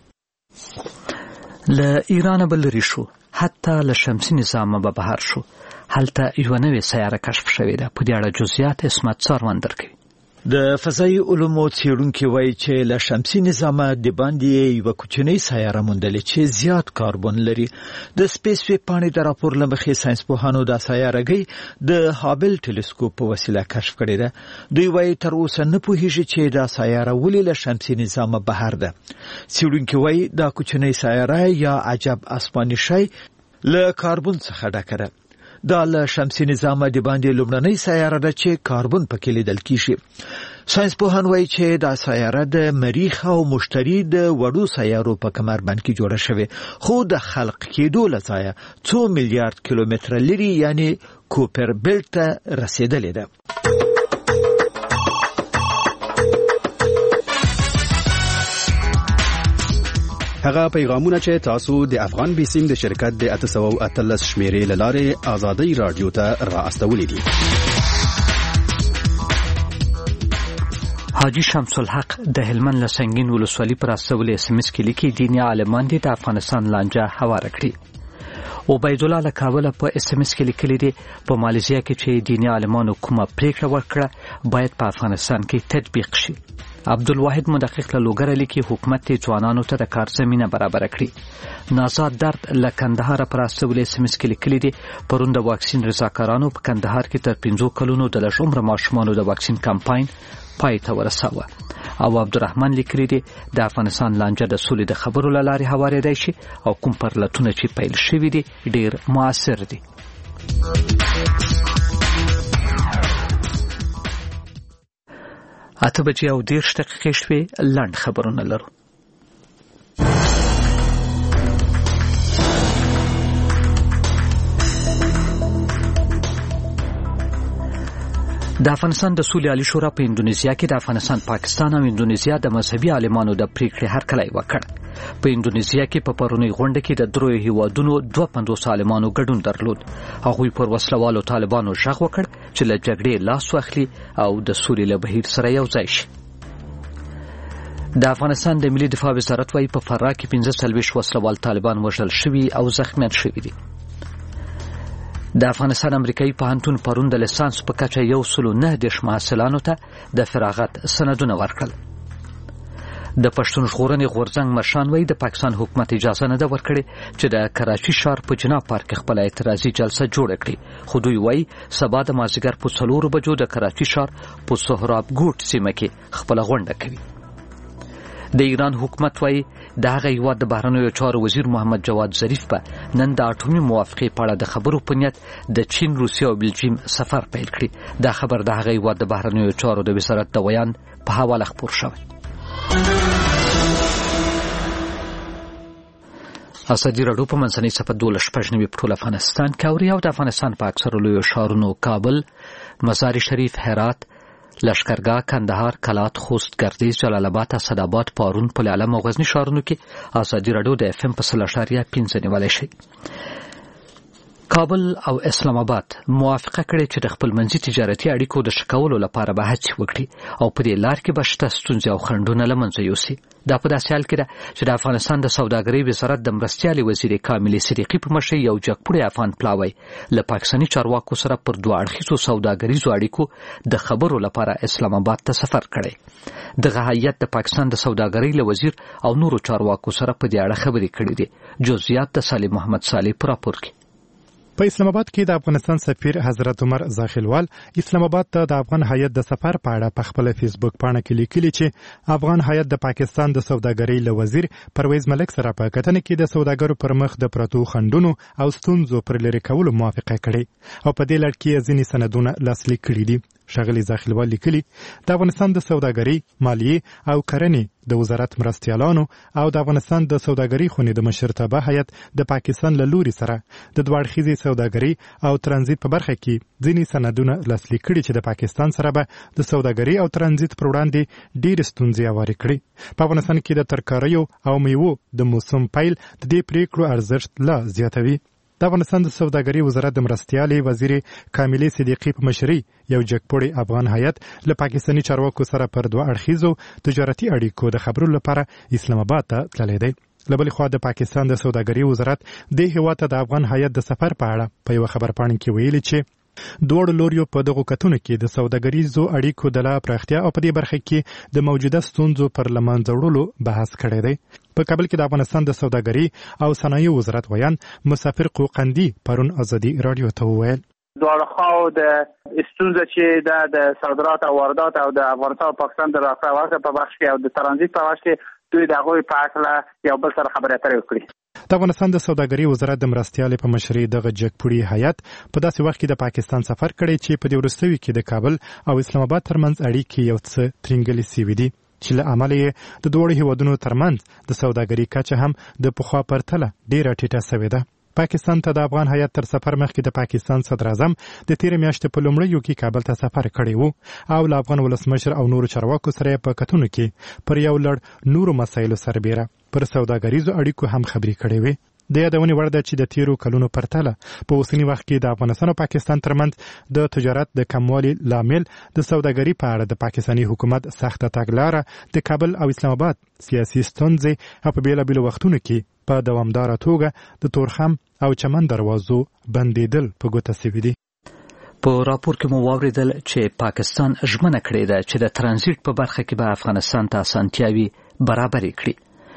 له ایران بل لري شو، حتی له شمسي نظام به بهر شو. هلته یو نوې سیاره کشف شوې ده. په دې اړه جزئیات اسمت څاروان درکوي. د فضایي علومو څېړونکي وایي چې له شمسي نظامه د باندې یوه کوچنۍ سیاره موندلې چې زیات کاربن لري. د سپیس ویب پاڼې د راپور له مخې ساینسپوهانو دا سیارهګۍ د هابل ټلسکوپ په وسیله کشف کړې ده. دوی وایي تر اوسه نه پوهېږي چې دا سیاره ولې له شمسي نظامه بهر ده. څېړونکي وایي دا کوچنۍ سیاره یا عجب اسماني شی له کاربن څخه ډکه ده. دا له شمسي نظام د باندې لومړنۍ سیاره ده چې کاربن پکې لیدل کیږي. ساينس پوهان وایي چې دا سیاره د مریخ او مشتري د وړو سیارو په کمربند کې جوړه شوې، خو د خلق کېدو له ځایه 2 میلیارډ کیلومتره لري یعنی کوپر بیلټ ته رسیدلې ده. هغه پیغامونه چې تاسو د افغان بیسیم د شرکت د 813 شمیرې لاره آزادۍ رادیو ته را استولې دي. حاجی شمس الحق د هلمند له سنگین ولسوالۍ پر استولې SMS کې لیکي دیني عالمان دي د افغانستان لانجه هواره کړي. عبید الله له کابل په SMS کې لیکلي دي په مالیزیا کې چې دیني عالمانو کومه پریکړه وکړه باید په افغانستان کې تطبیق شي. عبدالواحد مدقق له لوګر لیکي حکومت ځوانانو ته د کار زمينه برابر کړي. نازاد درد له کندهار پر استولې SMS کې لیکلي دي پرون د واکسین رضاکارانو په کندهار کې تر 15 کلونو د لږ عمر ماشومانو د واکسین کمپاین پای ته ورساوه. او عبدالرحمن لیکلي دي د افغانستان لانجه د سولې د خبرو له لارې هوارېدای شي او کوم پرلتونه چې پیل شوي دي ډېر مؤثر دي. 8:10 شوې لنډ خبرونه لرو. د افغانستان د سولې عالی شورا په اندونیزیا کې د افغانستان، پاکستان او اندونیزیا د مذهبي عالمانو د پریکړې هرکلی وکړ. په اندونیزیا کې په پرونی غونډه کې د دروي هیوادونو 250 عالمانو ګډون درلود. هغوی پر وسلوالو طالبانو ژغ وکړ چې له جګړې لاس واخلي او د سولې له بهیر سره یو ځای شي. د افغانستان د ملي دفاع وزارت وايي په فراه کې 45 وسلوال طالبان وژل شوي او زخمیان شوي دي. د افغانستان امریکایي پوهنتون پرون د لیسانس په کچه 109 محصلانو ته د فراغت سندونه ورکړل. د پښتون ژغورنې غورځنګ مشران وايي د پاکستان حکومت اجازه نه ده ورکړې چې د کراچي ښار په جنا پارک کې خپل اعتراضي جلسه جوړه کړي، خو دوی وايي سبا د مازدیګر په 4 بجو د کراچي ښار په سهراب ګوټ سیمه کې خپل غونډه کوي. د ایران حکومت وايي د هغه هیواد د بهرنیو چارو وزیر محمد جواد ظریف په نن د اټومي موافقې په اړه د خبرو په نیت د چین، روسیه او بلجیم سفر پیل کړي. دا خبر د هغه هیواد د بهرنیو چارو د وزارت د بیان په حواله خپور شوی. ازادي راډیو په منځنۍ صفحه 12 په ټول افغانستان کې اوري او د افغانستان په اکثرو لویو ښارونو کابل، مزار شریف، هرات، لشکرګاه، کندهار، کلات، خوست، گردیز، جلال آباد، اسداباد، پارون، پل علم او غزنی ښارونو کې ازادي راډیو د FM په 0.5 نیولای شي. کابل او اسلام آباد موافقه کړې چې د خپل منځي تجارتي اړیکو د شکولو لپاره به هڅې وکړي او په دې لار کې به شته ستونزې او خنډونه له منځه یوسي. دا په داسې حال کې ده چې د افغانستان د سوداګرۍ وزارت د مرستیالي وزیر کامل صدیقي په مشرۍ یو جګپوړی افغان پلاوی له پاکستاني چارواکو سره پر دوه اړخیزو سوداګریزو اړیکو د خبرو لپاره اسلام آباد ته سفر کړی. دغه هیئت د پاکستان د سوداګرۍ له وزیر او نورو چارواکو سره په دې اړه خبرې کړې دي. جزئیات د سالم محمد صالح پر راپور کې. په اسلام آباد کې د افغانستان سفیر حضرت عمر زاخیلوال اسلام آباد ته د افغان هیئت د سفر په اړه په خپل فیسبوک پاڼه کې لیکلي چې افغان هیئت د پاکستان د سوداګرۍ له وزیر پرویز ملک سره په کتنه کې د سوداګرو پر مخ د پرتو خنډونو او ستونزو پر لرې کولو موافقه کړې او په دې لړ کې ځینې سندونه لاسلیک کړي دي. ښاغلي زاخیلوال لیکلي د افغانستان د سوداګرۍ، مالیې او کرنې د وزارت مرستیالانو او د افغانستان د سوداګرۍ خونې د مشرتابه هیئت د پاکستان له لوري سره د دوه اړخیزې سوداګرۍ او ترانزیت په برخه کې ځینې سندونه لاسلیک کړي چې د پاکستان سره به د سوداګرۍ او ترانزیت پر وړاندې ډېرې ستونزې هوارې کړي. په افغانستان کې د ترکاریو او میوو د موسم پیل د دې پریکړو ارزښت لا زیاتوي. د افغانستان د سوداګرۍ وزارت د مرستیالي وزیر کامل صدیقي په مشرۍ یو جګپوړی افغان هیئت له پاکستاني چارواکو سره پر دوه اړخیزو تجارتي اړیکو د خبرو لپاره اسلام آباد ته تللی دی. له بلې خوا د پاکستان د سوداګرۍ وزارت د هیواد ته د افغان هیئت د سفر په اړه په یو خبرپاڼه کې ویلي چې دوړ لوریو په دغه کتونو کې د سوداګریزو اړیکو د لا پراختیا او په دې برخه کې د موجوده ستونزو پر لمنځه وړلو بحث کړی دی. په کابل کې د افغانستان د سوداګرۍ او صنایعو وزارت ویان مسافر قوقندي پرون ازادي رادیو ته وویل دواړه خواو د ستونزه چې د صادرات او واردات او د افغانستان او پاکستان د راکړه ورکړه په بخش کې او د ترانزیت په بخش کې دوی د هغوی په اړه یو بل سره خبرې اترې وکړي. د افغانستان د سوداګرۍ وزارت د مرستیال په مشرۍ دغه جګپوړي هیئت په داسې وخت کې د پاکستان سفر کړی چې په دې وروستیو کې د کابل او اسلام آباد ترمنځ اړیکې یو څه ترینګلې سوي دي چې له امله یې د دواړو هیوادونو ترمنځ د سوداګرۍ کچه هم د پخوا پرتله ډیره ټیټه سوې ده. پاکستان ته د افغان هیئت تر سفر مخکې د پاکستان صدر اعظم د تیرې میاشتې په لومړیو کې کابل ته سفر کړی و او له افغان ولسمشر او نورو چارواکو سره په کتنو کې پر یو لړ نورو مسایلو سربیره پر سوداګریزو اړیکو هم خبرې کړې وې. د یادونې وړ ده چې د تیرو کلونو پرتله په اوسني وخت کې د افغانستان او پاکستان ترمنځ د تجارت د کموالي لامل د سوداګرۍ په اړه د پاکستاني حکومت سخته تګلاره د کابل او اسلام آباد سیاسي ستونزې او په بیلابیلو وختونو کې په دوامداره توګه د تورخم او چمن دروازو بندیدل په ګوته سوي دي. په راپور کې مو واوریدل چې پاکستان ژمنه کړې ده چې د ترانزیت په برخه کې به افغانستان ته اسانتیاوي برابرې کړي.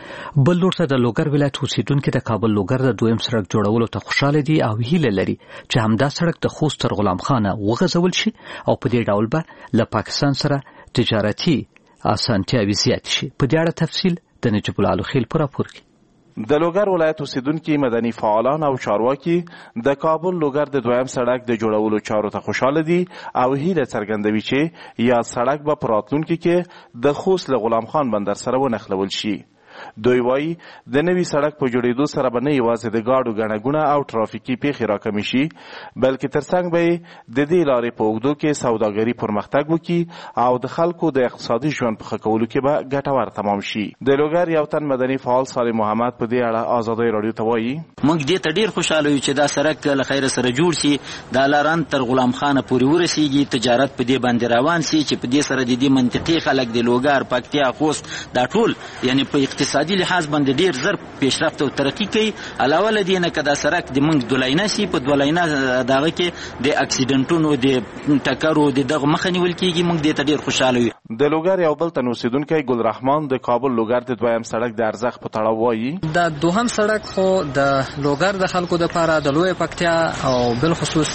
بل لور ته د لوګر ولایت اوسیدونکو د کابل لوګر د دویم سړک جوړولو ته خوشاله دي او هیله لري چې همدا سړک د خوست تر غلام خانه وغځول شي او په دې ډول به له پاکستان سره تجارتي اسانتیاوي زیات شي. په دې اړه تفصیل د نجیب الله الخیل په راپور کې. د لوګر ولایت اوسیدونکو مدني فعالان او چارواکي د کابل لوګر د دویم سړک د جوړولو چارو ته خوشاله دي او هیله څرګندوي چې یا سړک به په راتلونکي کې د خوست له غلام خان بندر سره ونښلول شي. دوی وایي د نوي سړک په جوړېدو سره به نه یوازې د ګاډو ګڼه ګوڼه او ترافیکي پیښې راکمې شي بلکې ترڅنګ به د دې لارې په اوږدو کې سوداګري پرمختګ وکړي او د خلکو د اقتصادي ژوند په ښه کولو کې به ګټور تمام شي. د لوګر یو تن مدني فعال صالح محمد په دې اړه ازادۍ راډیو ته وایي موږ دې ته ډیر خوشاله یو چې دا سړک له خیر سره جوړ شي د لاران تر غلام خانه پورې ورسیږي تجارت په دې باندې روان شي چې په دې سره د دې منطقې خلک د لوګر پکتیا خوست دا ټول یعنی په اقتصادي لحاظ باندې ډیر زر پیشرفت او ترقی کوي. علاوه له دې نه که دا سړک د موږ دولاینه شي په دولاینه دغه کې د اکسیډنټونو د ټکرو د دغه مخه نیول کېږي. موږ دې ته ډیر خوشاله یو. د لوګر یو بل تن اوسیدونکی ګل رحمان د کابل لوګر د دویم سړک د ارزښت په تړاو وایي دا دوهم سړک خو د لوګر د خلکو لپاره د لوی پکتیا او بل خصوص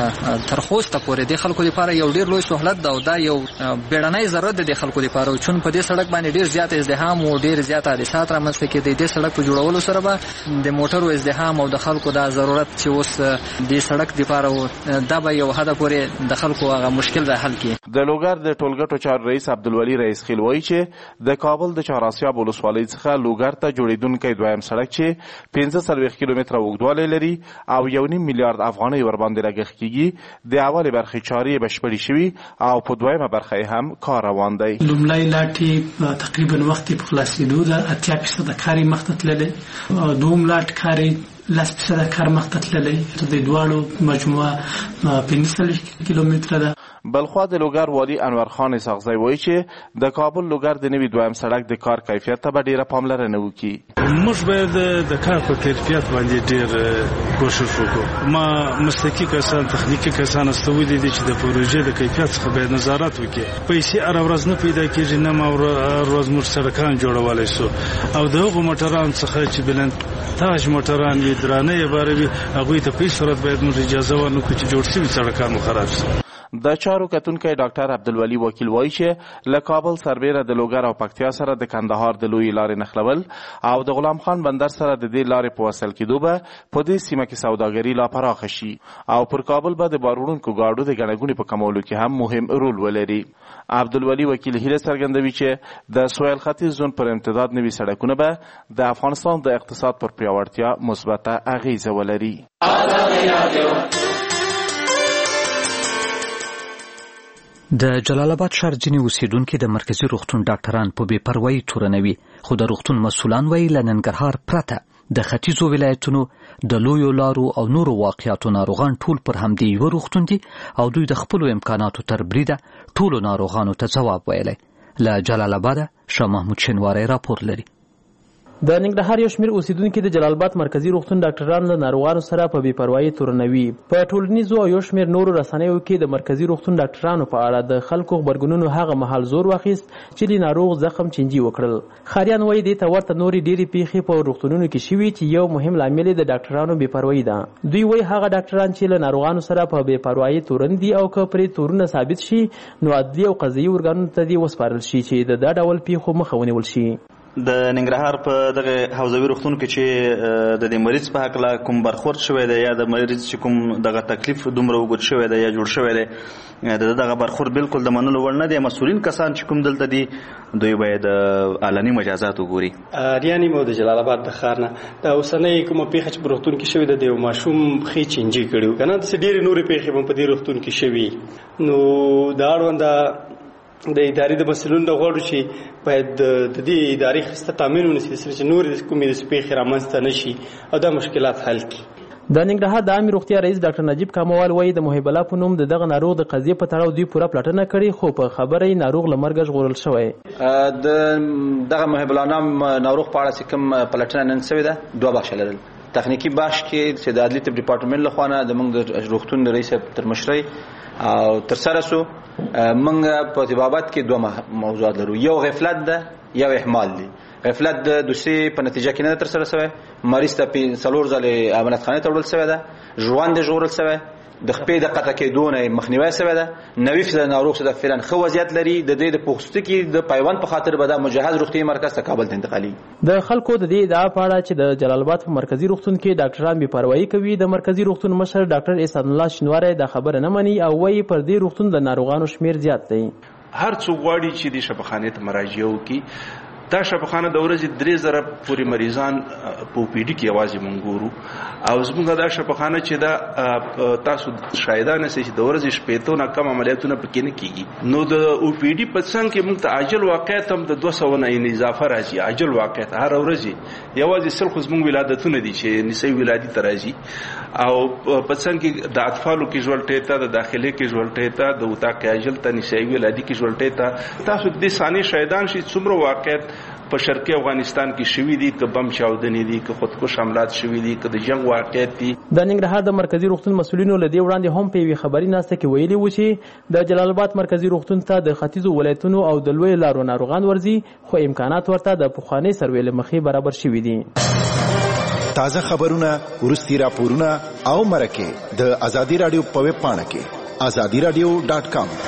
د ترخوست پورې د خلکو لپاره یو ډیر لوی سہولت ده او دا یو بیړنۍ ضرورت ده د خلکو لپاره چون په دې سړک باندې ډیر زیات ازدحام او ډیر زیات حادثات رامنځته کېدي. د سړک په جوړولو سره به د موټرو ازدحام او د خلکو دا ضرورت چې اوس د سړک لپاره دا به یو حد پورې د خلکو هغه مشکل به حل کړي. د لوګر د ټولګټو چارو رئیس عبدالولي رئیس خیل وایي چې د کابل د چهاراسیاب ولسوالۍ څخه لوګر ته جوړېدونکی دویم سړک چې 15 کیلومتره اوږدوالی لري او 1.5 میلیارډ افغانۍ ورباندې لګښت کېږي د اولې برخې چارې بشپړې شوي او په دویمه برخه یې هم کار روان دی. لومړی لاټ تقریبا وخت په خلاصېدو ده 80% کار مخته تللی دوم لاټ کار 10% کار مخته تللی د دواړو مجموعه 15 کیلومتره ده. بلخوا د لوګر والی انور خان اسحاقزی وایي چې د کابل لوګر د نوي دویم سړک د کار کیفیت ته به ډیره پاملرنه وکړي. موږ باید د کار په کیفیت باندې ډیر کوشش وکړو. ما مسلکي کسان تخنیکي کسان استولي دي چې د پروژې د کیفیت څخه باید نظارت وکړي. پیسې هر ورځ نه پیدا کېږي نه ما ورځ موږ سړکان جوړولی سو او د هغو موټرانو څخه چې بلندتاژ موټران وي درانه یې باره وي هغوی ته په هېڅ صورت باید موږ اجازه ورنکړو چې جوړ شوي سړکان مو خراب شي. د چارو کتونکی ډاکټر عبدالولي وکیل وایي چې له کابل سربیره د لوګر او پکتیا سره د کندهار د لوی لارې نښلول او د غلام خان بندر سره د دې لارې په وصل کېدو به په دې سیمه کې سوداګري لا پراخه شي او پر کابل به د بار وړونکو ګاډو د ګڼه ګوڼې په کمولو کې هم مهم رول ولري. عبدالولي وکیل هیله څرګندوي چې د سویل ختیځ زون پر امتداد نوي سړکونه به د افغانستان د اقتصاد پر پیاوړتیا مثبته اغیزه ولري. د جلال آباد ښار ځینې اوسیدونکي د مرکزي روغتون ډاکټران په بې پروایي تورنوي خو د روغتون مسؤلان وایي له ننګرهار پرته د ختیځو ولایتونو د لویو لارو او نورو واقعیاتو ناروغان ټول پر همدې یوه روغتون دي او دوی د خپلو امکاناتو تر بریده ټولو ناروغانو ته ځواب ویلی. له جلال آباده شاه محمود شینواری راپور لري. د ننګرهار یو شمېر اوسیدونکي د جلال آباد مرکزي روغتون ډاکټران له ناروغانو سره په بې پروایي تورنوي. په ټولنیزو او یو شمېر نورو رسنیو کې د مرکزي روغتون ډاکټرانو په اړه د خلکو غبرګونونو هغه مهال زور واخیست چې د ناروغ زخم چینجي وکړل. خاریان وایي دې ته ورته نورې ډېرې پیښې په روغتونونو کې شوي چې یو مهم لامل د ډاکټرانو بې پروایي ده. دوی وایي هغه ډاکټران چې له ناروغانو سره په بې پروایي تورن دي او که پرې تورونه ثابت شي نو عدلي او قضایي ارګانونو ته دې وسپارل شي چې د دا ډول پیښو مخه ونیول شي. د ننګرهار په دغه حوزوي روغتون کې چې د دې مریض په حق لا کوم برخورد شوی دی یا د مریض چې کوم دغه تکلیف دومره وګت شوی دی یا جوړ شوی دی دغه برخورد بالکل د منلو وړ نه دی. مسؤلین کسان چې کوم دلته دي دوی باید علني مجازات وګوري. ریانی مو د جلال آباد د ښار نه د اوسنۍ کومه پیښه چې په روغتون کې شوې ده د یو ماشوم پښې چینجي کړي که نه داسې ډېرې نورې پیښې به په دې روغتون کې شوي. نو د اړونده د ادارې د مسؤلینو نه غواړو چې باید د دې ادارې ښایسته تامین ونیسي چې نورې کومې داسې پیښې رامنځته نه شي او دا مشکلات حل کړي. د ننګرهار د عامې روغتیا رئیس ډاکټر نجیب کاموال وایي د محب الله په نوم د دغه ناروغ د قضیې په تړاو دوی پوره پلټنه کړې خو په خبره یې ناروغ له مرګه ژغورل شوی. د دغه محب الله نام ناروغ په اړه چې کوم پلټنه نن شوې ده دوه بخشه لرل. تخنیکی بخش کې چې د عدلي طب ډپارټمنټ له خوا نه زموږ د روغتون د رئیس تر مشرۍ او ترسره سو. موږ په طبابت کې دوه موضوعات لرو، یو غفلت ده یو اهمال دی. غفلت د دوسیې په نتیجه کې نه ترسره شوی، مریض ته 4 ځلې عملیاتخانې ته وړل شوی ده، ژوند یې ژغورل شوی، د خپې د قطع کېدو نه مخنیوی شوی ده. 90% ناروغ چې د فعلا ښه وضعیت لري د دې د پوستکي د پیوند په خاطر به د مجهز روغتیایي مرکز ته کابل ته انتقالي. د خلکو د دې ادعا په اړه چې د جلال آباد په مرکزي روغتون کې ډاکټران بې پروايي کوي، د مرکزي روغتون مشر ډاکټر احسان الله شینواری دا خبره نه مني او وایي پر دې روغتون د ناروغانو شمیر زیات دی. هر څوک غواړي چې د شفاخانې ته مراجعه وکړي. دا شفاخانه د ورځې 3000 پورې مریضان په پی ډي کې یوازې مونږ ګورو او زموږ دا شفاخانه چې دا تاسو شاهدانه سي چې د ورځې 15 نه کم عملیاتونه پکې نه کیږي. نو د او پی ډي په څنګ کې مونږ ته عاجل واقعیت هم د 200 نه اضافه راځي. عاجل واقعیت هر ورځ یوازې سل خو زموږ ولادتونه دي چې نسوي ولادت ته راځي او په څنګ کې د اطفالو کې ژولټې ته د داخلي کې ژولټې ته د وتا کې عاجل ته نسوي ولادت کې ژولټې ته تاسو د ثاني شاهدان شي څومره واقعیت په شرقي افغانستان کې شوي دي، که بم چاودنې دي، که خودکش حملات شوي دي، که د جنگ واقعیت دي. د ننګرهار د مرکزي روغتون مسؤلینو له دې وړاندې هم په یوې خبري ناسته کې ویلي و چې د جلال آباد مرکزي روغتون ته د ختیځو ولایتونو او د لوی لارو ناروغان ورځي خو امکانات ورته د پخواني سروې له مخې برابر شوي دي. تازه خبرونه، ورستي راپورونه او مرکه د ازادي رادیو په ویب پاڼه کې azadiradio.com.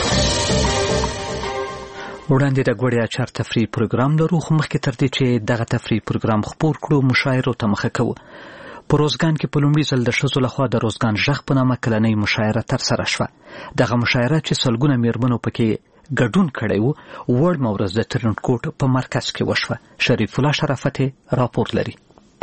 وړاندې د ګوړیا چار تفریح پروګرام لرو خو مخکې تر دې چې دغه تفریح پروګرام خپور کړو مشاعرو ته مخه کوو. په روزګان کې په لومړي ځل د ښځو لخوا د روزګان ژغ په نامه کلنۍ مشاعره ترسره شوه. دغه مشاعره چې سلګونه میرمنو پکې ګډون کړی و وړمه ورځ د ترنټکوټ په مرکز کې وشوه. شریف الله شرافت راپور لري.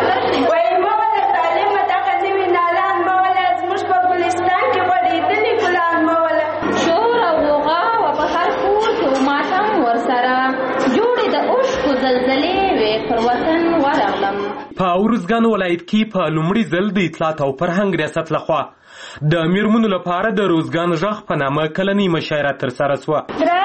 په ارزګان ولایت کې په لومړي ځل د اطلاعات او فرهنګ ریاست لخوا د میرمنو لپاره د روزګان ژغ په نامه کلنۍ مشاعره ترسره شوه.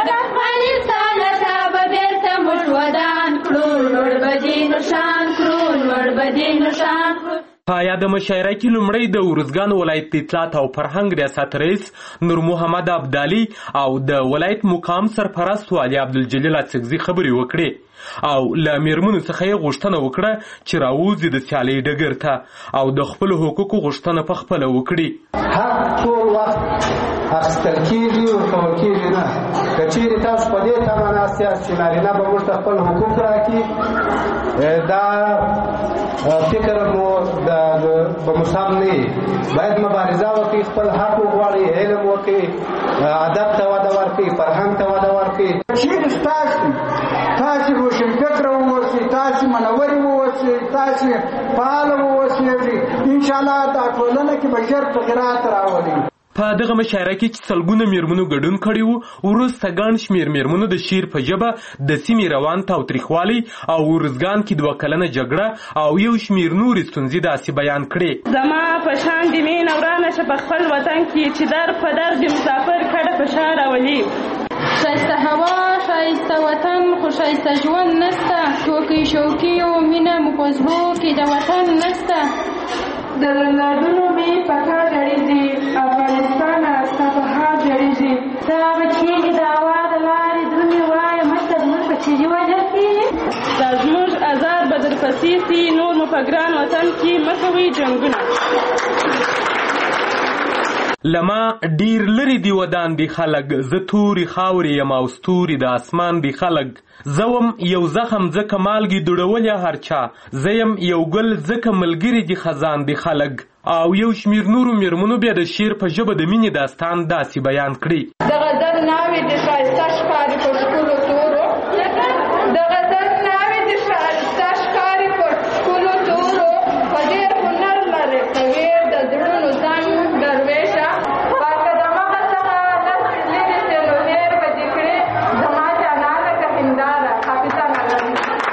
په یاده مشاعره کې لومړی د ارزګان ولایت د اطلاعات او فرهنګ ریاست رئیس نور محمد ابدالي او د ولایت مقام سرپرست والي عبدالجلیل اڅکزي خبرې وکړې او له میرمنو څخه یې غوښتنه وکړه چې راووځي د سیالۍ ډګر ته او د خپلو حقوقو غوښتنه په خپله وکړي. حق ټول وخت اخیستل کېږي ورکول کېږي نه. که چېرې تاسو په دې تمه ناست یاست چې نارینه به موږ ته خپل حقوق راکړي دا فکر مو به مو سم نه وي. باید مبارزه وکړي، خپل حق وغواړي، علم وکړي، ادب ته وده ورکړي، فرهنګ ته وده ورکړي. چېرې تاسې روشنفکره واوسئ، تاسې منورې واوسئ، تاسې فعاله واوسئ، انشاءالله دا ټولنه کې به ژر تغیرات راولي. په دغه مشاعره کې چې سلګونه میرمنو ګډون کړی و وروسته ګڼ شمېر میرمنو د شعر په ژبه د سیمې روان تاوتریخوالی او ارزګان کې 2 کلنه جګړه او یو شمېر نورې ستونزې داسې بیان کړې. زما په شان دې مینه ورانه شه په خپل وطن کې چې در په در د مسافر کډه په شا راولي. شایسته هوا، شایسته وطن، خو شایسته ژوند نسته. ټوکې شوکې او مینه مو په زړو کې د وطن نسته. د لادونو مې په کار جړېږي، افغانستانه ستا په حال جړېږي. ستا به کېږي د هوا د لارې درومې وایه مشته زموږ په چیږي وجل کېږي. دا زموږ ازار به در پسې سي، نور مو په ګران وطن کې مه کوئ جنګونه. لما ډیر لري دی ودان دی خلک، زه توري خاورې یم او ستوري د اسمان دی خلک. زوم یو زخم ځکه مالګي دوړولې هرچا، زه یم یو ګل ځکه ملګري دی خزان دی خلک. او یو شمیر نورو میرمنو بیا د شعر په ژبه د مینې داستان داسې بیان کړي. د غزل ناوې د ښایسته ښکاري په ښکلو تورو، د غزل ناوې د ښایسته ښکاري په ښکلو تورو، په ډېر هنر لرې کویر د زړونو زنګ درویشه، که د مخه څخه داسې لیدې چې نو هېر به دې کړې زما جانانه که هنداره حافظه نه لري.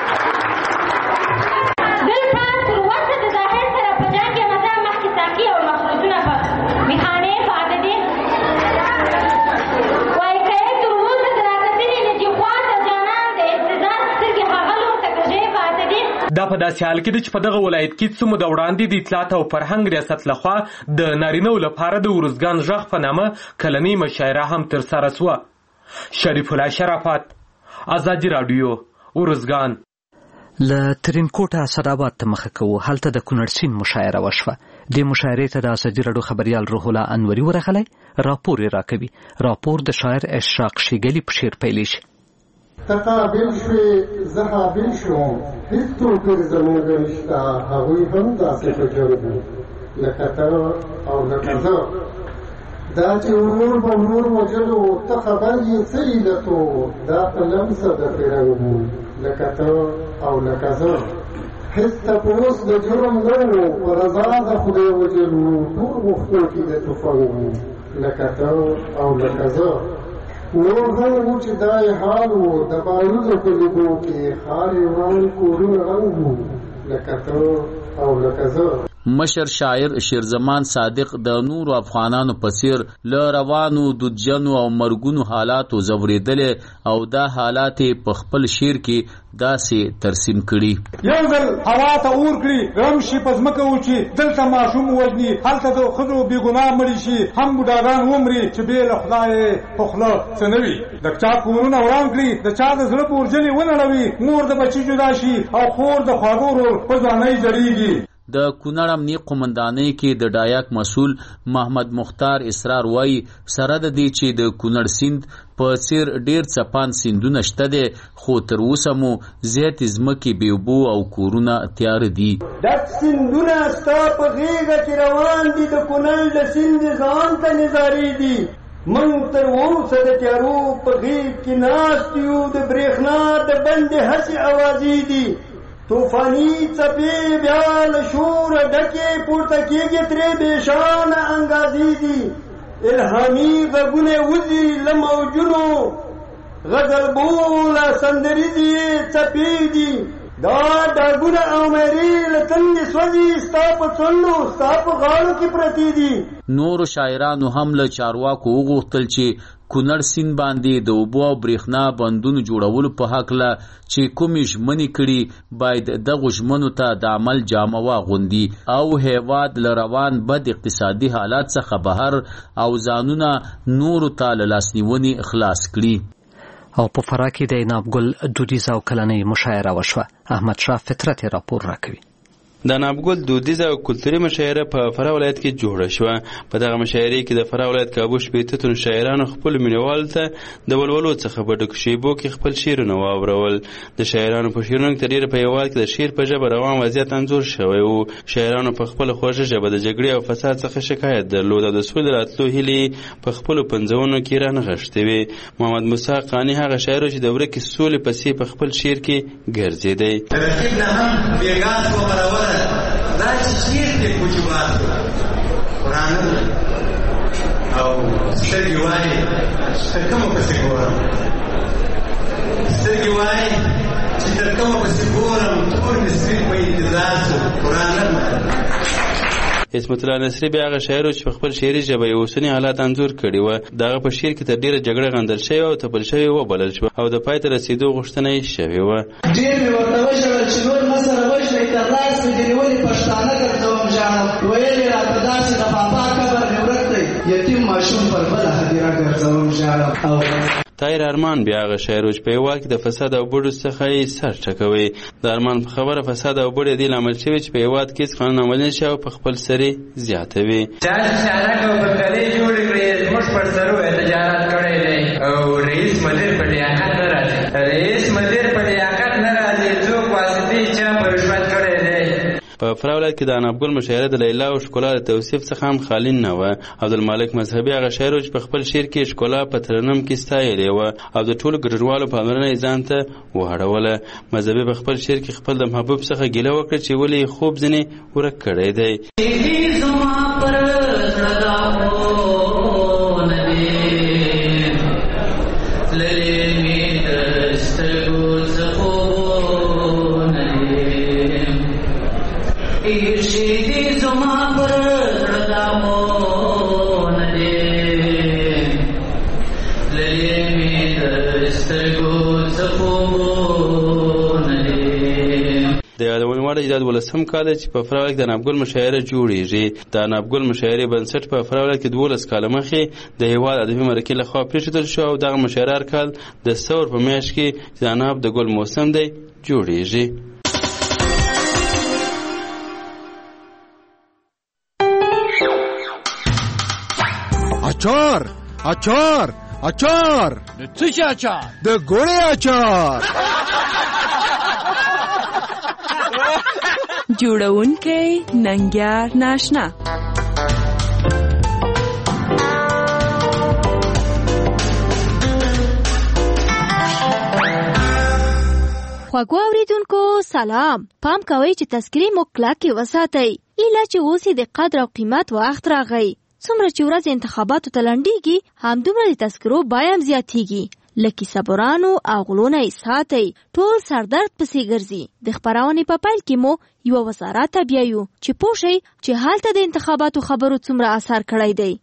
دا په داسې حال کې ده چې په دغه ولایت کې څه موده وړاندې د اطلاعات او فرهنګ ریاست لخوا د نارینهو لپاره د ارزګان غږ په نامه کلنۍ مشاعره هم ترسره سوه. شریف الله شرافت، ازادي راډیو، ارزګان. له ترینکوټه اسداباد ته مخه کوو. هلته د کونړ سیند مشاعره وشوه. دې مشاعرې ته د ازادي راډیو خبریال روح الله انوري ورغلی. راپور یې راکوي. راپور د شاعر اشراق شیګلي په شعر پیلی شي. تقابل شوې زه حابل شوم، هېڅ توپیر زموږ نشته، هغوی هم داسې په جنګ وو لکه ته او لکه زه. دا چې ورور به ورور وژلو ته خبر یې څه علتو، دا په لمسه د فرنګ وو لکه ته او لکه زه. هېڅ تپوس د جرم نه وو، په رضا د خدای وژلو ټول غوښتونکي د تفنګ وو لکه ته او لکه زه. نور هم وو چې دای حال وو، د بارودو په لیدو کې خارې وران کورونه رنګ وو لکه ته او لکه زه. مشر شاعر شیرزمان صادق د نورو افغانانو په څیر له روانو دودجنو او مرګونو حالاتو ځورېدلې او دا حالات په خپل شعر کې داسې ترسیم کړي. یو ځل هوا ته اور کړي، رم شي په ځمکه وچي، دلته ماشوم وژني، هلته د ښځو بېګناه مړي شي، هم بوډاګان ومري چې بې له خدایه په خوله څه نه وي. د چا کورونه وران کړي، د چا د زړه بورجلې ونړوي، مور د بچي جدا شي او خور د خواږه ورور په ځوانۍ جړېږي. د کونړ امنیه قومندانۍ کې د ډایاک مسؤل محمد مختار اسرار وایي سره د دې چې د کونړ سیند په څیر ډیر څپان سیندونه شته دي، خو تر اوسه مو زیات ځمکې بې اوبو او کورونه تیار دي. ډک سیندونه ستا په غېږه کې روان دي، د کونړ د سیند ځان ته نظارې دي. موږ تر اوسه د تیارو په غېږ کې ناست یو، د برېښنا د بندې هسې اوازې دي. طوفانی څپې بیا له شوره ډکې پورته کېږي، ترې بېشانه انګازې دي. الهامي غږونه وځي له موجونو، غزل بوله سندریزې څپې دي. دا ډاګونه او مېرې له تندې سوځي، ستا په څنډو ستا په غاړو کې پرتې دي. نورو شاعرانو هم له چارواکو وغوښتل چې کونړ سیند باندې د اوبو او برېښنا بندونو جوړولو په هکله چې کومې ژمنې کړي باید دغو ژمنو ته د عمل جامه واغوندي او هیواد له روان بد اقتصادي حالات څخه بهر او ځانونه نورو ته له لاسنیونې خلاص کړي. او په فراه کې د عناب ګل دودیزه او کلنۍ مشاعره وشوه. احمد شاه فطرت راپور راکوي. د عناب ګل دودیزه او کلتوري مشاعره په فراه ولایت کې جوړه شوه. په دغه مشاعرې کې د فراه ولایت کابو شپېته تن شاعرانو خپلو مینوالو ته د ولولو څخه په ډکو شیبو کې خپل شعرونه واورول. د شاعرانو په شعرونو کې ډېره په هېواد کې د شعر په ژبه روان وضعیت انځور شوی و. شاعرانو په خپله خوږه ژبه د جګړې او فساد څخه شکایت درلود او د سولې راتلو هیلې په خپلو پنځونو کې رانغښتې وې. محمد موسی قاني هغه شاعر چې د ورکې سولې پسې په خپل شعر کې ګرځېدی. دا چې شیر دی کوچوات قرآن او سترګې وایي تر کومه پسې ګورم، سترګې وایي چې تر کومه پسې ګورم، ټول مې سپین په انتظار شو قرآن. عصمت الله نصري بیا هغه شاعر چې په خپل شعري ژبه یې اوسني حالات انځور کړي وه. د هغه په شعر کې تر ډېره جګړه غندل شوې او تپل شوې وبلل شوه او د پای ته رسېدو غوښتنه یې شوې وه. ډېر مې ورته وژړل چې نور ما سره وژړئ، تر لاس مې دې نیولې پښتانه ګرځوم ژاړم، ویل یې راته داسې د پاپا قبر مې ورک دی، یتیم ماشوم پر بله هدیره ګرځوم ژاړم. او طاهر ارمان بیا هغه شاعر و چې په هېواد کې د فساد او بډو څخه یې سر ټکوي. د ارمان په خبره فساد او بډ دې لامل شوي چې په هېواد کې هېڅ قانون عملي نشي او په خپل سر یې زیاتوي. چا چې سړک او پرتلې جوړې کړې زموږ پر سرو یې تجارت کړی دی او رئیس مدیر په لیاقت نه راځي. رئیس مدیر په لیاقت نه راځي، څوک واسطې چا په رشوت کړی دی. په فراه ولایت کې د انابګل مشاعره د لیلا او ښکلا د توصیف څخه هم خالي نه وه. عبدالمالک مذهبي هغه شاعر چې په خپل شعر کې ښکلا په ترنم کې ستایلې وه او د ټولو ګډونوالو پاملرنه یې ځان ته وهړوله. مذهبي په خپل شعر کې خپل د محبوب څخه ګیله وکړه چې ولې یې خوب ځینې ورک کړی دی. د یادونې وړ چې دا 12 کال چې په فراه ولایت کې د انابګل مشاعره جوړیږي. د انابګل مشاعرې بنسټ په فراه ولایت کې 12 کاله مخکې د هېواد ادبي مرکې لخوا پرېښودل شو او دغه مشاعره هر کال د ثور په میاشت کې چې د اناب د ګل موسم دی جوړیږي. اچار اچار اچار د څه شي اچار؟ د ګوړې اچار. جوړونکی ننګیار ناشنا. خوږو اوریدونکو سلام. پام کوئ چې تذکرې مو کلکې وساتئ ایله چې اوس د قدر او قیمت وخت راغی. څومره چې ورځ انتخاباتو ته لنډیږي همدومره د تذکرو بیه هم زیاتیږي. لکه صبرانو او غلونه یې ساتئ، ټول سردرد پسې ګرځي. د خپرونې په پیل کې مو یوه وزارت ته بیایو چې پوه شئ چې هلته د انتخاباتو خبرو څومره اثر کړی دی.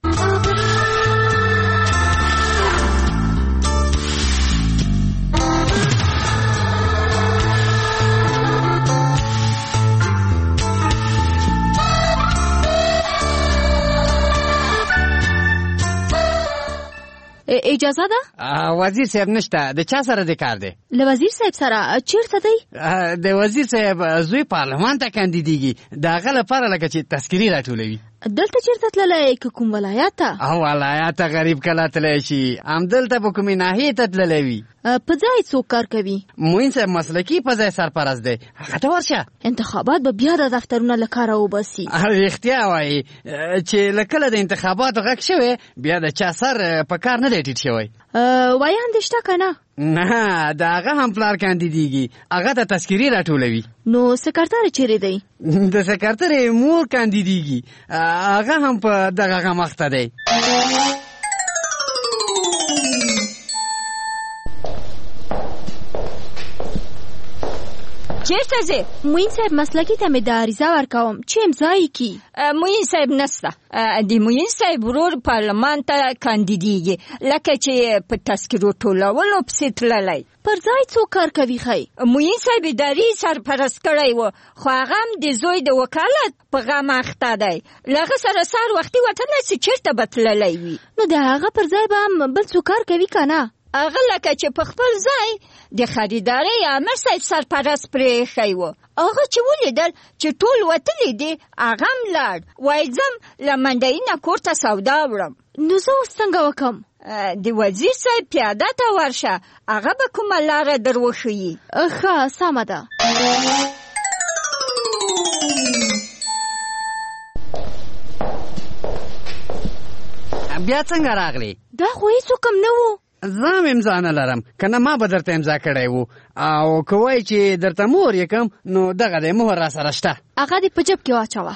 اجازه ده؟ وزیر صاحب نشته. د چا سره د کار دی؟ له وزیر صاحب سره. چیرته دی؟ د وزیر صاحب زوی پارلمان ته کاندیدیږي، د هغه لپاره لکه چې تذکرې راټولوي. دلته چیرته تللی که کوم ولایت ته؟ ولایت ته غریب کله تللی شي، همدلته په کومې ناحیې ته تللی وي. په ځای څوک کار کوي؟ معین صاحب مسلکي په ځای سرپرست دی، هغه ته ورشه. انتخابات به بیا د دفترونه له کاره وباسي. رښتیا وایي چې له کله د انتخاباتو غږ شوی بیا د چا سر په کار نه دی ټیټ شوی. ویاند شته که نه؟ نه، د هغه هم پلار کاندیدیږي، هغه ته تذکرې راټولوي. نو سکرتر چیرې دی؟ د سکرترې مور کاندیدیږي، هغه هم په دغه مخته دی. چیرته ځې؟ معین صاحب مسلکي ته مې د عریضه ورکوم چې امضا یې کړي. معین صاحب نسته. د معین صاحب ورور پارلمان ته کاندیدیږي، لکه چې په تذکرو ټولولو پسې تللی. پر ځای څوک کار کوي ښی؟ معین صاحب اداري سرپرست کړی و، خو هغه هم د زوی د وکالت په غم اخته دی. له هغه سره سهار وختي وتلی چې چېرته به تللی وي. نو د هغه پر ځای به هم بل څوک کار کوي که نه؟ هغه لکه چې په خپل ځای د خریدارۍ امر صاحب سرپرست پرې ایښی و. هغه چې ولیدل چې ټول وتلی دي هغه هم لاړ، وایي ځم له منډۍ نه کور ته سودا وړم. نو زه اوس څنګه وکړم؟ د وزیر صاحب پیاده ته ورشه، هغه به کومه لاره در وښیي. ښه سمه ده. بیا څنګه راغلی؟ دا خو هېڅوک هم نه وو. زه هم امضا نه لرم، که نه ما به درته امضا کړی وو. او که وایي چې درته مهر یې کړم نو دغه دی مهر را سره شته. هغه دې په جب کې واچوه.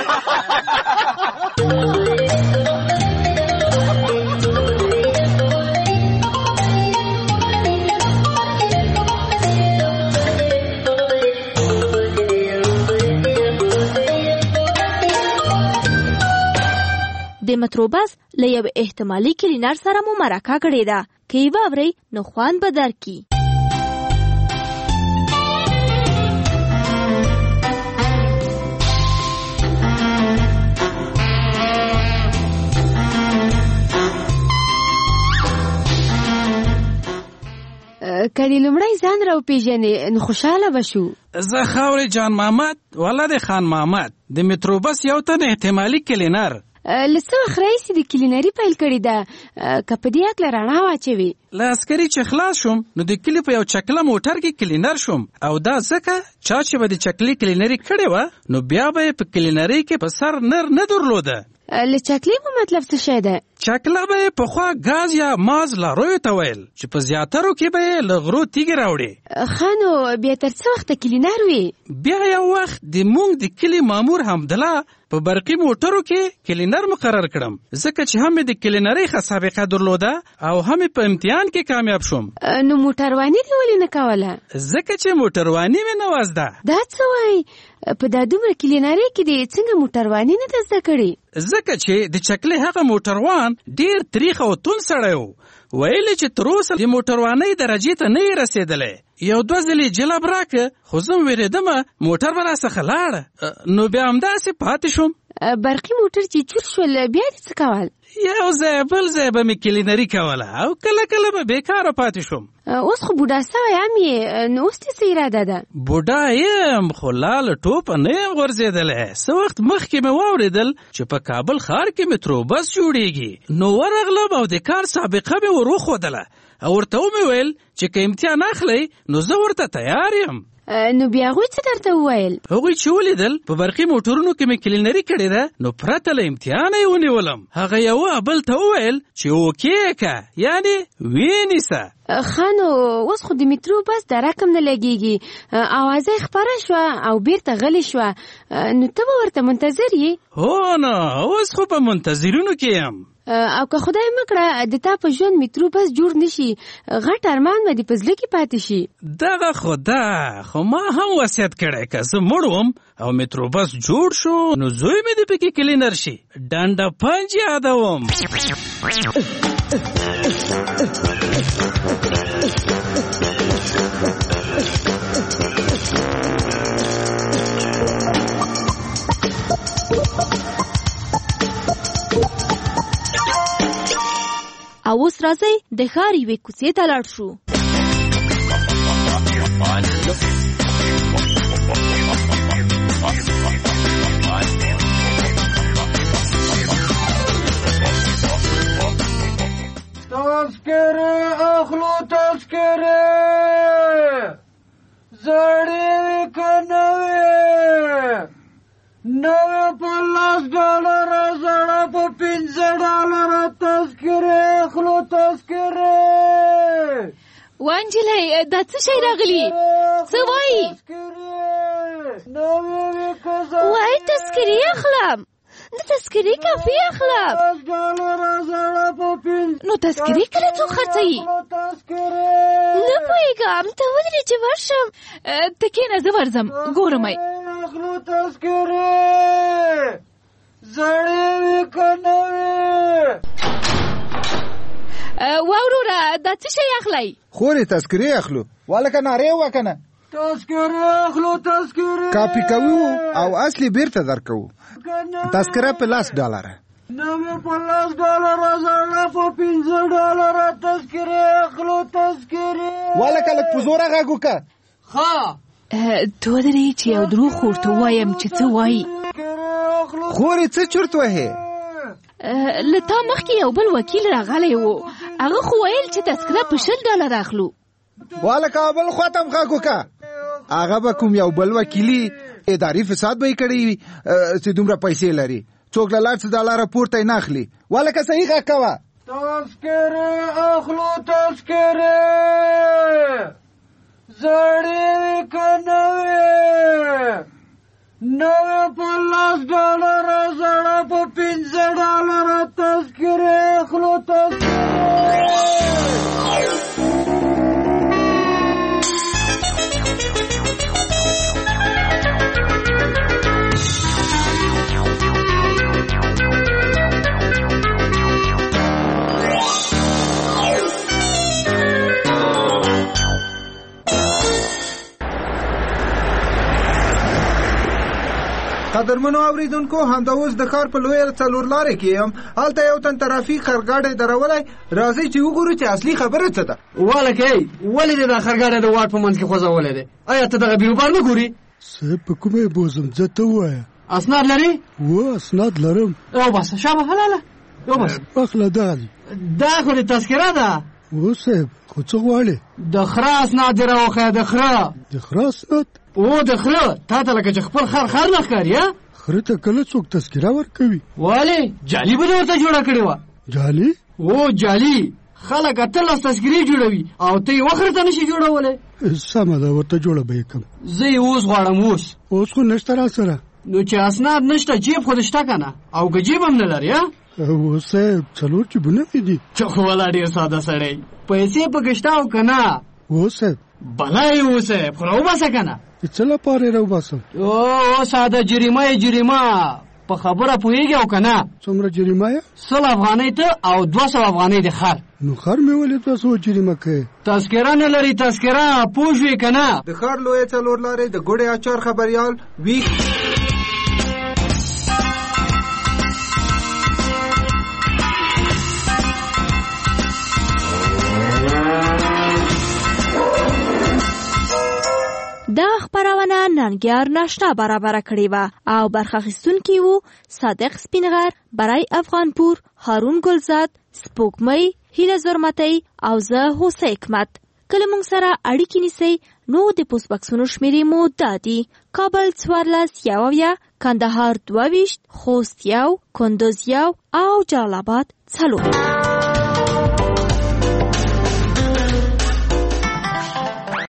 د متروبس له یو احتمالي کلینر سره مو مرکه کړې ده، که یې واورئ نو خوند به درکړي. کدی لومړی ځان را وپېژنې نو خوشحاله به شو. زه خاورې جان محمد ولد خان محمد د متروبس یو تن احتمالي کلینر. له څه وخت راهیسې د کلینري پیل کړې ده که په دې هکله رڼا واچوي؟ له عسکري چې خلاص شوم نو د کلي په یو چکله موټر کې کلینر شوم او دا ځکه چا چې به د چکلې کلینري کړې وه نو بیا به یې په کلینرۍ کې په سر نر نه درلوده. له چکلې مو مطلب څه شی ده؟ چکله به یې پخوا ګاز یا ماز لارویو ته ویل چې په زیاترو کې به یې له غرو تیږې راوړې. ښه نو بیا تر څه وخته کلینر وي؟ بیا یو وخت د مونږ د کلي مامور حمدالله په برقي موټرو کې کلینر مقرر کړم ځکه چې هم د کلینرۍ ښه سابقه درلوده او هم په امتحان کې کامیاب شوم. نو موټرواني دې ولې نه کوله؟ ځکه چې موټرواني مې نه وه زده. دا څه وایي؟ په دا دومره کلینرۍ کې دې څنګه موټرواني نه ده زده کړې؟ ځکه چې د چکلې هغه موټروان ډېر تریخ او توند سړی و. ویلې چې تر اوسه د موټروانۍ درجې ته نه یې رسېدلی. یو دوه ځلې جلب راکه خو زه وېرېدمه موټر به راڅخه لاړه نو بیا همداسې پاتې شوم. برقي موټر چې چور شول بیا دې څه کول؟ یو ځای بل ځای به مې کلینري کوله او کله کله به بیکاره پاتې شوم. اوس خو بوډا سوی هم یې نو اوس دې څه اراده ده؟ بوډا یم خو لا له ټوپه نه یم غورځېدلی. څه وخت مخکې مې واورېدل چې په کابل ښار کې متروبس جوړېږي نو ورغلم او د کار سابقه مې ور وښودله او ورته ومې ویل چې که امتحان اخلی نو زه ورته تیار یم. نو بیا هغوی څه درته وویل؟ هغوی چې ولیدل په برقي موټرونو کې مې کلینري کړې ده نو پرته له امتحانه یې ونیولم. هغه یوه بل ته وویل چې اوکې که یعنې ونیسه. ښه نو اوس خو د میترو بس د رقم نه لګېږي اوازه یې خپره شوه او بیرته غلې شوه نو ته به ورته منتظر یې؟ هو نو اوس خو په منتظرونو کې یم. او که خدای مکړه د تا په ژوند میترو بس جوړ نشي غټ ارمان به دې په زړه کې پاتې شي. دغه خو ده خو ما هم وصیت کړی که زه مړ وم او میترو بس جوړ شو نو زوی مې دې پکې کلینر شي. ډنډه پنج یادوم. او اوس راځئ د ښار یوې کوڅې ته لاړ شو. تذکرې اخلو تذکرې زړې وې که نوې په $10 زړه په $15 تذکرې اخلو تذکرې. وانجلۍ دا څه شی راغلی؟ څه وایي؟ وایي تذکرې اخلم. د تذکرې کافي اخلم. نو تذکرې کله څوک خرڅوي؟ نه پوهېږم ته ودرې چې ورشم. ته کښېنه زه ورځم ګورم یې. زړې وې که نوې؟ واوروره دا څه شی اخلی؟ خورې تذکرې اخلو والکه نارې وکه نه. تذکرې اخلو تذکرې کاپي کوو او اصلي بیرته درکوو. تذکره په $10 نوې په $10 زړه په $15 تذکرې اخلو تذکرې. والکه لږ په زوره غږ وکه. ښه ته ودرې چې یو دروغ خو ورته ووایم چې څه وایي. خورې څه چورت وهې؟ له تا مخکې یو بل وکیل راغلی و هغه خو ویل چې تذکره په $10 اخلو. والکه بل خواته هم غږ وکه. هغه به کوم یو بل وکیلي اداري فساد به یې کړی وي چې دومره پیسې لري څوک له $10 پورته یې نه اخلي. والکه صحیح غږ کوه. تذکرې اخلو تذکرې زړې وې که نوې په $10 زړه په $15 تذکرې اخلو تذکرې. قدرمنو اوریدونکو همدا اوس د ښار په لویه څلورلارې کې یم. هلته یو تن ترافیک خرګاډی درولی. راځئ چې وګورو چې اصلي خبره څه ده. والکې ولې دې دا خرګاډی د واټ په منځ کې خوځولی دی؟ آیا ته دغه بیروبار نه ګوري؟ صاحب په کومه بوزم زه ته ووایه. اسناد لري؟ اسناد لرم. او بس شابه حلاله. او بس اخله دغه دا خو د تذکره ده. صاحب خو څه غواړې؟ د خره اسناد دې راوښیه. د خره اسناد؟ د خره. تا ته لکه چې خپل خر نه ښکاري. خره ته کله څوک تذکره ورکوي؟ ولې جعلي به دې ورته جوړه کړې وه. جعلي؟ جعلي. خلک 18 تذکرې جوړوي او ته یې وخره ته نشي جوړولی. سمه ده ورته جوړه به یې کړم. زه یې اوس غواړم. اوس خو نشته را سره. نو چې اسناد نشته جیب خو دې شته که نه؟ او که جیب هم نه لري؟ صاحب 4 جیبونه مې دي. چخواله ډېر ساده سړی. پیسې پکې شته او که نه؟ صاحب بلا یې صاحب خو راوباسه که نه؟ څه لپاره یې راوباسم؟ ساده جریمه په خبره پوهېږي او که نه؟ څومره جریمه یې؟ 100 افغانۍ ته او 200 افغانۍ د خر. نو خر مې ولې 200 جریمه کوي؟ تذکره نه لري. تذکره پوه شوې که نه؟ د ښار لویه څلورلارې د ګوډې اچار خبریال ویک. دا خبرونه ننګیار ناشنا برابر کړې وه او برخه اخیستونکي وو صادق سپینغر، برای افغانپور، هارون ګلزاد، سپوږمۍ، هیله زرمتی او زه هوسۍ حکمت. کله موږ سره اړیکې نیسئ نو د پوسټ بکسونو شمیرې مو دا دي: کابل 14 کندهار 22 خوست 1 کندوز 1 او جلال آباد 4.